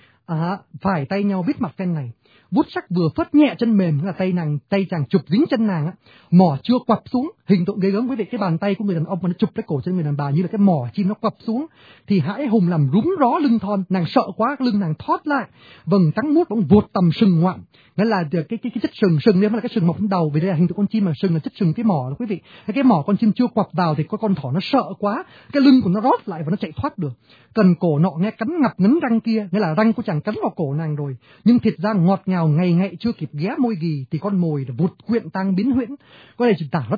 À, phải tay nhau biết mặt phen này. Bút sắc vừa phất nhẹ chân mềm là tay nàng, tay chàng chụp dính chân nàng á, mỏ chưa quặp xuống, hình tượng ghê gớm quý vị. Cái bàn tay của người đàn ông mà nó chụp cái cổ chân người đàn bà như là cái mỏ chim nó quặp xuống, thì hãi hùng làm rúng ró lưng thon, nàng sợ quá, lưng nàng thoát lại, vầng trắng muốt bỗng vụt tầm sừng ngoạm, nghĩa là cái cái cái chất sừng sừng đây là cái sừng mọc trên đầu, vì đây là hình tượng con chim mà sừng là chất sừng cái mỏ đó quý vị. Cái cái mỏ con chim chưa quặp vào thì có con thỏ nó sợ quá, cái lưng của nó rót lại và nó chạy thoát được. Cần cổ nọ nghe cắn ngập ngấn răng kia, nghĩa là răng của chàng cắn vào cổ nàng rồi, nhưng thịt da ngọt ngào ngày ngày chưa kịp ghé môi gì thì con mồi vụt quyện tang biến huyễn. Có đây chỉ tả rất hay quý vị.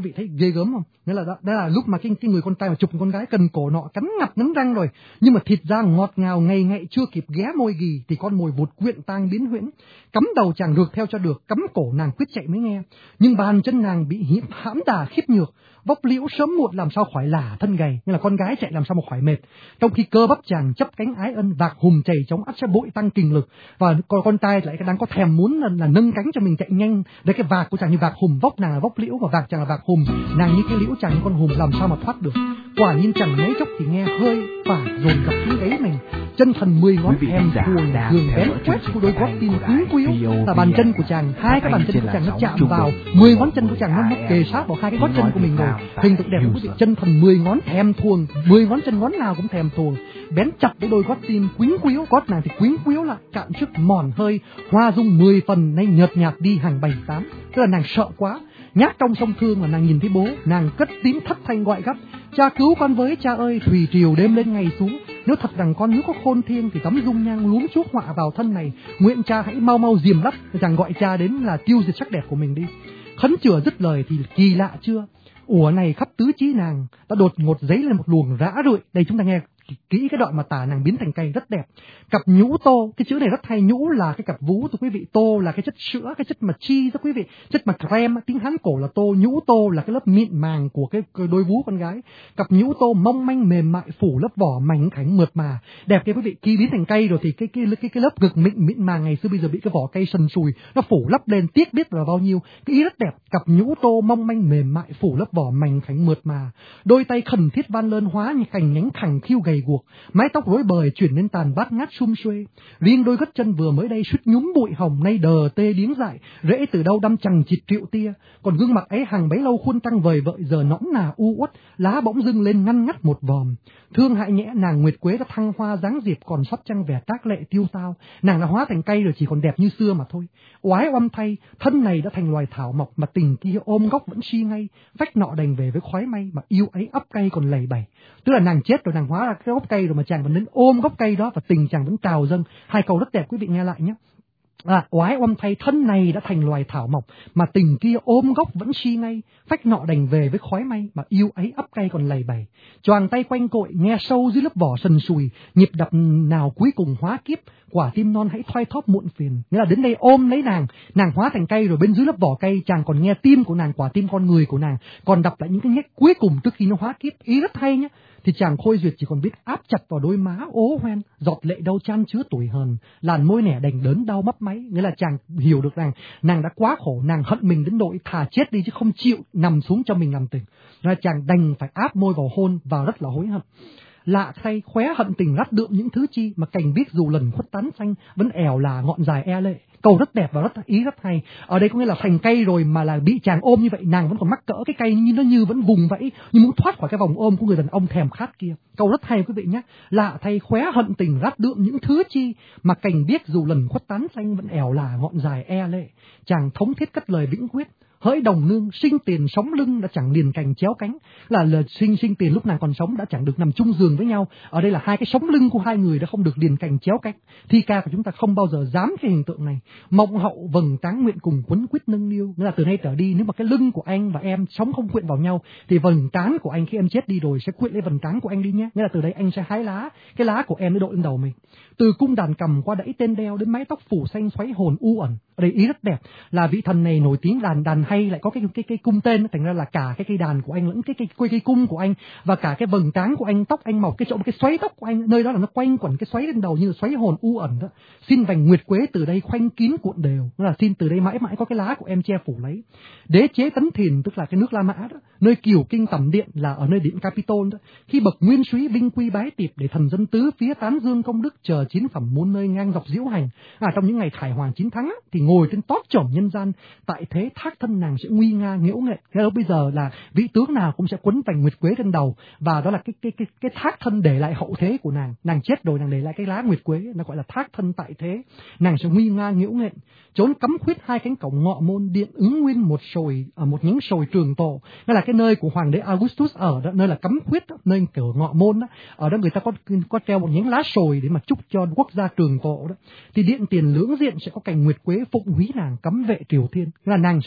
vị thấy ghê gớm không? Nghĩa là đó, đó là lúc mà cái, cái người con trai mà chụp con gái cần cổ nọ cắn ngặt ngấn răng rồi, nhưng mà thịt da ngọt ngào ngày ngày chưa kịp ghé môi gì thì con mồi vụt quyện tang biến huyễn, cắm đầu chàng rượt theo cho được, cắm cổ nàng quyết chạy mới nghe, nhưng bàn chân nàng bị hiểm hãm đà khiếp nhược, vóc liễu sớm muộn làm sao khỏi lả thân gầy, như là con gái chạy làm sao mà khỏi mệt, trong khi cơ bắp chàng chấp cánh ái ân vạc hùm chảy chống ắt sẽ bội tăng kinh lực, và con con trai lại đang có thèm muốn là, là nâng cánh cho mình chạy nhanh, đấy cái vạc của chàng như vạc hùm, vóc nàng là vóc liễu và vạc chàng là vạc hùm, nàng như cái liễu chàng như con hùm làm sao mà thoát được. Quả nhiên chẳng mấy chốc thì nghe hơi phả dồn dập xuống gáy mình, chân thần mười ngón thèm thuồng giường bén quét của đôi gót tin cứng quýu, là bàn chân của chàng, hai cái bàn chân của chàng nó chạm vào, mười ngón chân của chàng nó mất kề sát vào hai cái gót chân của mình rồi, hình tượng đẹp của quý vị, chân thần mười ngón thèm thuồng, mười ngón chân ngón nào cũng thèm thuồng, bén chặt với đôi gót tim quýnh quýu, gót nàng thì quýnh quýu lại, cạn sức mòn hơi, hoa dung mười phần nay nhợt nhạt đi hàng bảy tám, tức là nàng sợ quá. Nhát trong sông Thương là nàng nhìn thấy bố, nàng cất tiếng thất thanh gọi gấp: cha cứu con với, cha ơi, thủy triều đêm lên ngày xuống, nếu thật rằng con nếu có khôn thiêng thì tấm dung nhang luống chuốc họa vào thân này, nguyện cha hãy mau mau diềm lấp, chàng gọi cha đến là tiêu diệt sắc đẹp của mình đi. Khấn chửa dứt lời thì kỳ lạ chưa, ủa này khắp tứ chí nàng đã đột ngột dấy lên một luồng rã rượi. Đây chúng ta nghe kỹ cái đoạn mà tả nàng biến thành cây rất đẹp. Cặp nhũ tô, cái chữ này rất hay, nhũ là cái cặp vú thưa quý vị, tô là cái chất sữa, cái chất mà chi thưa quý vị, chất mà creme, tiếng Hán cổ là tô, nhũ tô là cái lớp mịn màng của cái, cái đôi vú con gái. Cặp nhũ tô mong manh mềm mại phủ lớp vỏ mảnh khảnh mượt mà, đẹp kia quý vị. Khi biến thành cây rồi thì cái cái cái cái lớp ngực mịn mịn màng ngày xưa bây giờ bị cái vỏ cây sần sùi nó phủ lấp lên, tiếc biết là bao nhiêu. Cái ý rất đẹp, cặp nhũ tô mong manh mềm mại phủ lớp vỏ mảnh khảnh mượt mà, đôi tay khẩn thiết van lơn hóa như cành nhánh khẳng khiu gầy guộc, mái tóc rối bời chuyển lên tàn bát ngát sum xuê, riêng đôi gót chân vừa mới đây suýt nhúm bụi hồng nay đờ tê điếng dại, rễ từ đâu đâm chằng chịt triệu tia, còn gương mặt ấy hàng bấy lâu khuôn tăng vời vợi giờ nõn nà u uất, lá bỗng dưng lên ngăn ngắt một vòm. Thương hại nhẽ nàng nguyệt quế đã thăng hoa dáng diệp còn sót trăng vẻ tác lệ tiêu tao, nàng đã hóa thành cây rồi chỉ còn đẹp như xưa mà thôi. Oái oăm thay, thân này đã thành loài thảo mộc mà tình kia ôm gốc vẫn si ngay, vách nọ đành về với khoái may mà yêu ấy ấp cây còn lầy bẩy. Tức là nàng chết rồi, nàng hóa ra cái gốc cây rồi mà chàng vẫn đến ôm gốc cây đó và tình chàng vẫn trào dâng. Hai câu rất đẹp, quý vị nghe lại nhé. À, oái oăm thay, thân này đã thành loài thảo mộc mà tình kia ôm gốc vẫn si ngay, phách nọ đành về với khói may mà yêu ấy ấp cây còn lầy bẩy. Choàng tay quanh cội nghe sâu dưới lớp vỏ sần sùi, nhịp đập nào cuối cùng hóa kiếp, quả tim non hãy thoai thóp muộn phiền. Nghĩa là đến đây ôm lấy nàng, nàng hóa thành cây rồi bên dưới lớp vỏ cây chàng còn nghe tim của nàng, quả tim con người của nàng còn đập lại những cái nhách cuối cùng trước khi nó hóa kiếp. Ý rất hay nhé. Thì chàng Khôi Duyệt chỉ còn biết áp chặt vào đôi má ố hoen, giọt lệ đâu chan chứa tuổi hờn, làn môi nẻ đành đớn đau mấp máy. Nghĩa là chàng hiểu được rằng nàng đã quá khổ, nàng hận mình đến nỗi thà chết đi chứ không chịu nằm xuống cho mình làm tình. Ra chàng đành phải áp môi vào hôn và rất là hối hận. Lạ thay, khóe hận tình rát đượm những thứ chi mà cành biếc dù lần khuất tán xanh vẫn ẻo là ngọn dài e lệ. Câu rất đẹp và rất ý rất hay. Ở đây có nghĩa là thành cây rồi mà là bị chàng ôm như vậy, nàng vẫn còn mắc cỡ cái cây như nó như vẫn vùng vẫy, như muốn thoát khỏi cái vòng ôm của người đàn ông thèm khát kia. Câu rất hay quý vị nhé. Lạ thay, khóe hận tình rát đượm những thứ chi mà cành biếc dù lần khuất tán xanh vẫn ẻo là ngọn dài e lệ. Chàng thống thiết cất lời vĩnh quyết: hỡi đồng nương, sinh tiền sống lưng đã chẳng liền cành chéo cánh. Là lời sinh sinh tiền lúc nàng còn sống đã chẳng được nằm chung giường với nhau. Ở đây là hai cái sống lưng của hai người đã không được liền cành chéo cánh. Thi ca của chúng ta không bao giờ dám cái hình tượng này. Mộng hậu vầng tráng nguyện cùng quấn quýt nâng niu. Nghĩa là từ nay trở đi, nếu mà cái lưng của anh và em sống không quyện vào nhau thì vầng trán của anh khi em chết đi rồi sẽ quyện lấy vầng trán của anh đi nhé. Nghĩa là từ đây anh sẽ hái lá, cái lá của em mới đội lên đầu mình. Từ cung đàn cầm qua đẫy tên đeo đến mái tóc phủ xanh xoáy hồn u ẩn. Ở đây ý rất đẹp là vị thần này nổi tiếng đàn đàn hay, lại có cái cái cái cung tên, thành ra là cả cái cây đàn của anh lẫn cái cái cây cây cung của anh và cả cái vầng trán của anh, tóc anh mọc cái chỗ cái xoáy tóc của anh, nơi đó là nó quanh quẩn cái xoáy lên đầu như là xoáy hồn u ẩn đó. Xin vành nguyệt quế từ đây khoanh kín cuộn đều, nghĩa là xin từ đây mãi mãi có cái lá của em che phủ lấy. Đế chế Tấn Thiền, tức là cái nước La Mã đó, nơi kiều kinh tẩm điện là ở nơi điện Capitol đó. Khi bậc nguyên súy vinh quy bái tiệp để thần dân tứ phía tán dương công đức chờ chiến phẩm muôn nơi ngang dọc diễu hành. À, trong những ngày khải hoàng chiến thắng á, thì ngồi trên tóp chổng nhân gian, tại thế thác thân nàng sẽ nguy nga nghiễu nghệ. Thế đó bây giờ là vị tướng nào cũng sẽ quấn vành nguyệt quế trên đầu, và đó là cái cái cái cái thác thân để lại hậu thế của nàng. Nàng chết rồi nàng để lại cái lá nguyệt quế, nó gọi là thác thân tại thế. Nàng sẽ nguy nga nghiễu nghệ. Chốn cấm khuyết hai cánh cổng ngọ môn, điện ứng nguyên một sồi ở một nhánh sồi trường tổ. Đó là cái nơi của hoàng đế Augustus ở đó, nơi là cấm khuyết đó, nơi kiểu ngọ môn đó. Ở đó người ta có có treo một nhánh lá sồi để mà chúc cho quốc gia trường tổ đó. Thì điện tiền lưỡng diện sẽ có cành nguyệt quế phụng húy nàng cấm vệ triều thiên. Là nàng sẽ được là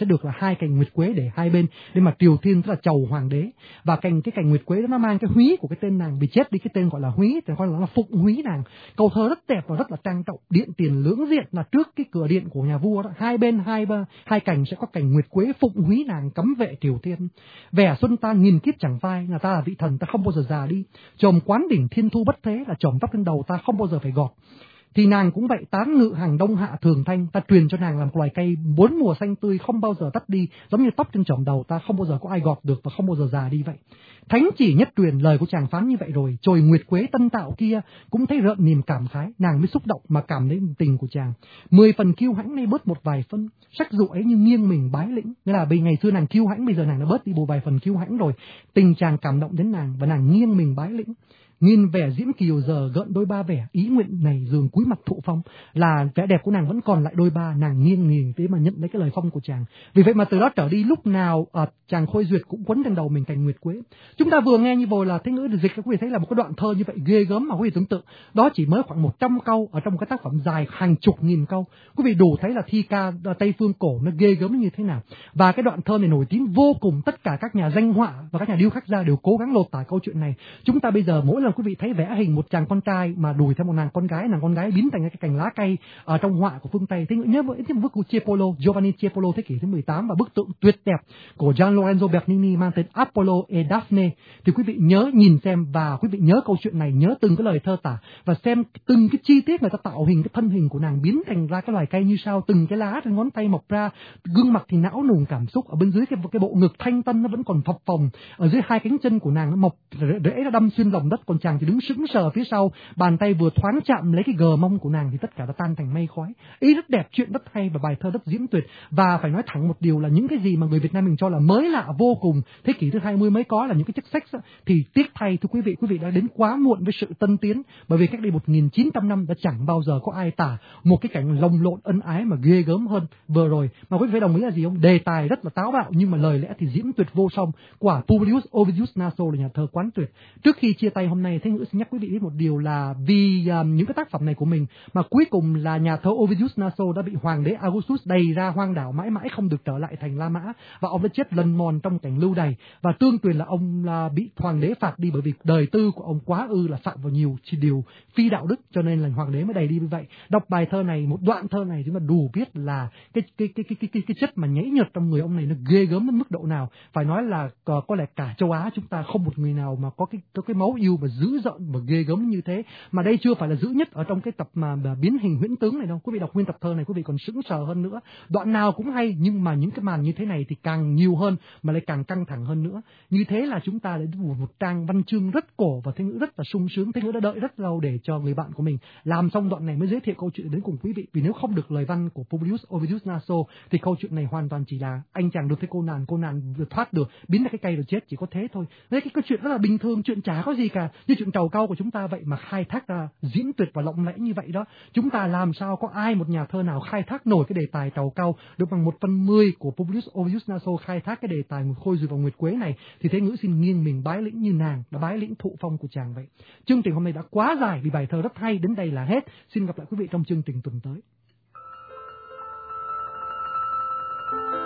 hai cành nguyệt quế để hai bên để mà triều thiên, tức là chầu hoàng đế. Và cành cái cành nguyệt quế đó nó mang cái húy của cái tên nàng bị chết đi, cái tên gọi là húy, thì gọi là nó phụng húy nàng. Câu thơ rất đẹp và rất là trang trọng. Điện tiền lưỡng diện là trước cái cửa điện của nhà vua đó, hai bên hai ba hai cành sẽ có cành nguyệt quế phụng húy nàng cấm vệ triều thiên. Vẻ xuân ta nghìn kiếp chẳng phai, là ta là vị thần ta không bao giờ già đi. Chòm quán đỉnh thiên thu bất thế, là chòm tóc lên đầu ta không bao giờ phải gọt. Thì nàng cũng vậy, tán ngự hàng đông hạ thường thanh, ta truyền cho nàng làm loài cây bốn mùa xanh tươi không bao giờ tắt đi, giống như tóc trên chòm đầu ta không bao giờ có ai gọt được và không bao giờ già đi vậy. Thánh chỉ nhất truyền, lời của chàng phán như vậy rồi, chồi nguyệt quế tân tạo kia cũng thấy rợn niềm cảm khái, nàng mới xúc động mà cảm thấy tình của chàng. Mười phần kiêu hãnh nay bớt một vài phân, sắc dụ ấy như nghiêng mình bái lĩnh, nghĩa là vì ngày xưa nàng kiêu hãnh, bây giờ nàng đã bớt đi một vài phần kiêu hãnh rồi, tình chàng cảm động đến nàng và nàng nghiêng mình bái lĩnh. Nghìn vẻ diễm kiều giờ gợn đôi ba vẻ, ý nguyện này dường cúi mặt thụ phong, là vẻ đẹp của nàng vẫn còn lại đôi ba, nàng nghiêng nghiêng thế mà nhận lấy cái lời phong của chàng. Vì vậy mà từ đó trở đi lúc nào à, chàng Khôi Duyệt cũng quấn trên đầu mình cành nguyệt quế. Chúng ta vừa nghe như vừa là thế ngữ được dịch, các quý vị thấy là một cái đoạn thơ như vậy ghê gớm mà quý vị tưởng tượng, đó chỉ mới khoảng một trăm câu ở trong cái tác phẩm dài hàng chục nghìn câu. Quý vị đủ thấy là thi ca Tây phương cổ nó ghê gớm như thế nào. Và cái đoạn thơ này nổi tiếng vô cùng, tất cả các nhà danh họa và các nhà điêu khắc gia đều cố gắng lột tả câu chuyện này. Chúng ta bây giờ mỗi lần quý vị thấy vẽ hình một chàng con trai mà đùi theo một nàng con gái, nàng con gái biến thành cái cành lá cây ở trong họa của phương Tây. Thế nhớ với cái bức của Tiepolo, Giovanni Tiepolo thế kỷ thứ mười tám và bức tượng tuyệt đẹp của Gian Lorenzo Bernini mang tên Apollo e Daphne, thì quý vị nhớ nhìn xem và quý vị nhớ câu chuyện này, nhớ từng cái lời thơ tả và xem từng cái chi tiết người ta tạo hình cái thân hình của nàng biến thành ra cái loài cây như sao, từng cái lá trên ngón tay mọc ra, gương mặt thì não nùng cảm xúc, ở bên dưới cái cái bộ ngực thanh tân nó vẫn còn phập phồng, ở dưới hai cánh chân của nàng nó mọc rễ nó đâm xuyên lòng đất, còn chàng thì đứng sững sờ phía sau, bàn tay vừa thoáng chạm lấy cái gờ mông của nàng thì tất cả đã tan thành mây khói. Ý rất đẹp, chuyện rất hay và bài thơ rất diễm tuyệt. Và phải nói thẳng một điều là những cái gì mà người Việt Nam mình cho là mới lạ vô cùng, thế kỷ thứ hai mươi mới có là những cái chất sách, thì tiếc thay thưa quý vị, quý vị đã đến quá muộn với sự tân tiến, bởi vì cách đây một nghìn chín trăm năm đã chẳng bao giờ có ai tả một cái cảnh lồng lộn ân ái mà ghê gớm hơn vừa rồi. Mà quý vị phải đồng ý là gì không? Đề tài rất là táo bạo nhưng mà lời lẽ thì diễm tuyệt vô song. Quả Publius Ovidius Naso là nhà thơ quán tuyệt. Trước khi chia tay hôm nay, Thế Ngữ xin nhắc quý vị biết một điều là vì um, những cái tác phẩm này của mình mà cuối cùng là nhà thơ Ovidius Naso đã bị hoàng đế Augustus đầy ra hoang đảo, mãi mãi không được trở lại thành La Mã, và ông đã chết lần mòn trong cảnh lưu đày. Và tương truyền là ông là bị hoàng đế phạt đi bởi vì đời tư của ông quá ư là phạm vào nhiều điều phi đạo đức, cho nên là hoàng đế mới đầy đi như vậy. Đọc bài thơ này, một đoạn thơ này chúng ta đủ biết là cái cái cái cái cái cái, cái chất mà nhảy nhợt trong người ông này nó ghê gớm đến mức độ nào. Phải nói là có, có lẽ cả châu Á chúng ta không một người nào mà có cái có cái máu yêu mà dữ dợn mà ghê gớm như thế. Mà đây chưa phải là dữ nhất ở trong cái tập mà, mà biến hình huyễn tướng này đâu. Quý vị đọc nguyên tập thơ này quý vị còn sững sờ hơn nữa. Đoạn nào cũng hay nhưng mà những cái màn như thế này thì càng nhiều hơn mà lại càng căng thẳng hơn nữa. Như thế là chúng ta đã một, một trang văn chương rất cổ và Thế Ngữ rất là sung sướng. Thế Ngữ đã đợi rất lâu để cho người bạn của mình làm xong đoạn này mới giới thiệu câu chuyện đến cùng quý vị. Vì nếu không được lời văn của Publius Ovidius Naso thì câu chuyện này hoàn toàn chỉ là anh chàng được thấy cô nàng, cô nàng được thoát được, biến ra cái cây rồi chết, chỉ có thế thôi. Đấy, cái câu chuyện rất là bình thường, chuyện chả có gì cả, như chuyện trầu cau của chúng ta vậy mà khai thác ra diễn tuyệt và lộng lẫy như vậy đó. Chúng ta làm sao có ai một nhà thơ nào khai thác nổi cái đề tài trầu cau được bằng một phần mười của Publius Ovidius Naso khai thác cái đề tài Khôi Duyệt và Nguyệt Quế này. Thì Thế Ngữ xin nghiêng mình bái lĩnh như nàng đã bái lĩnh thụ phong của chàng vậy. Chương trình hôm nay đã quá dài vì bài thơ rất hay, đến đây là hết. Xin gặp lại quý vị trong chương trình tuần tới.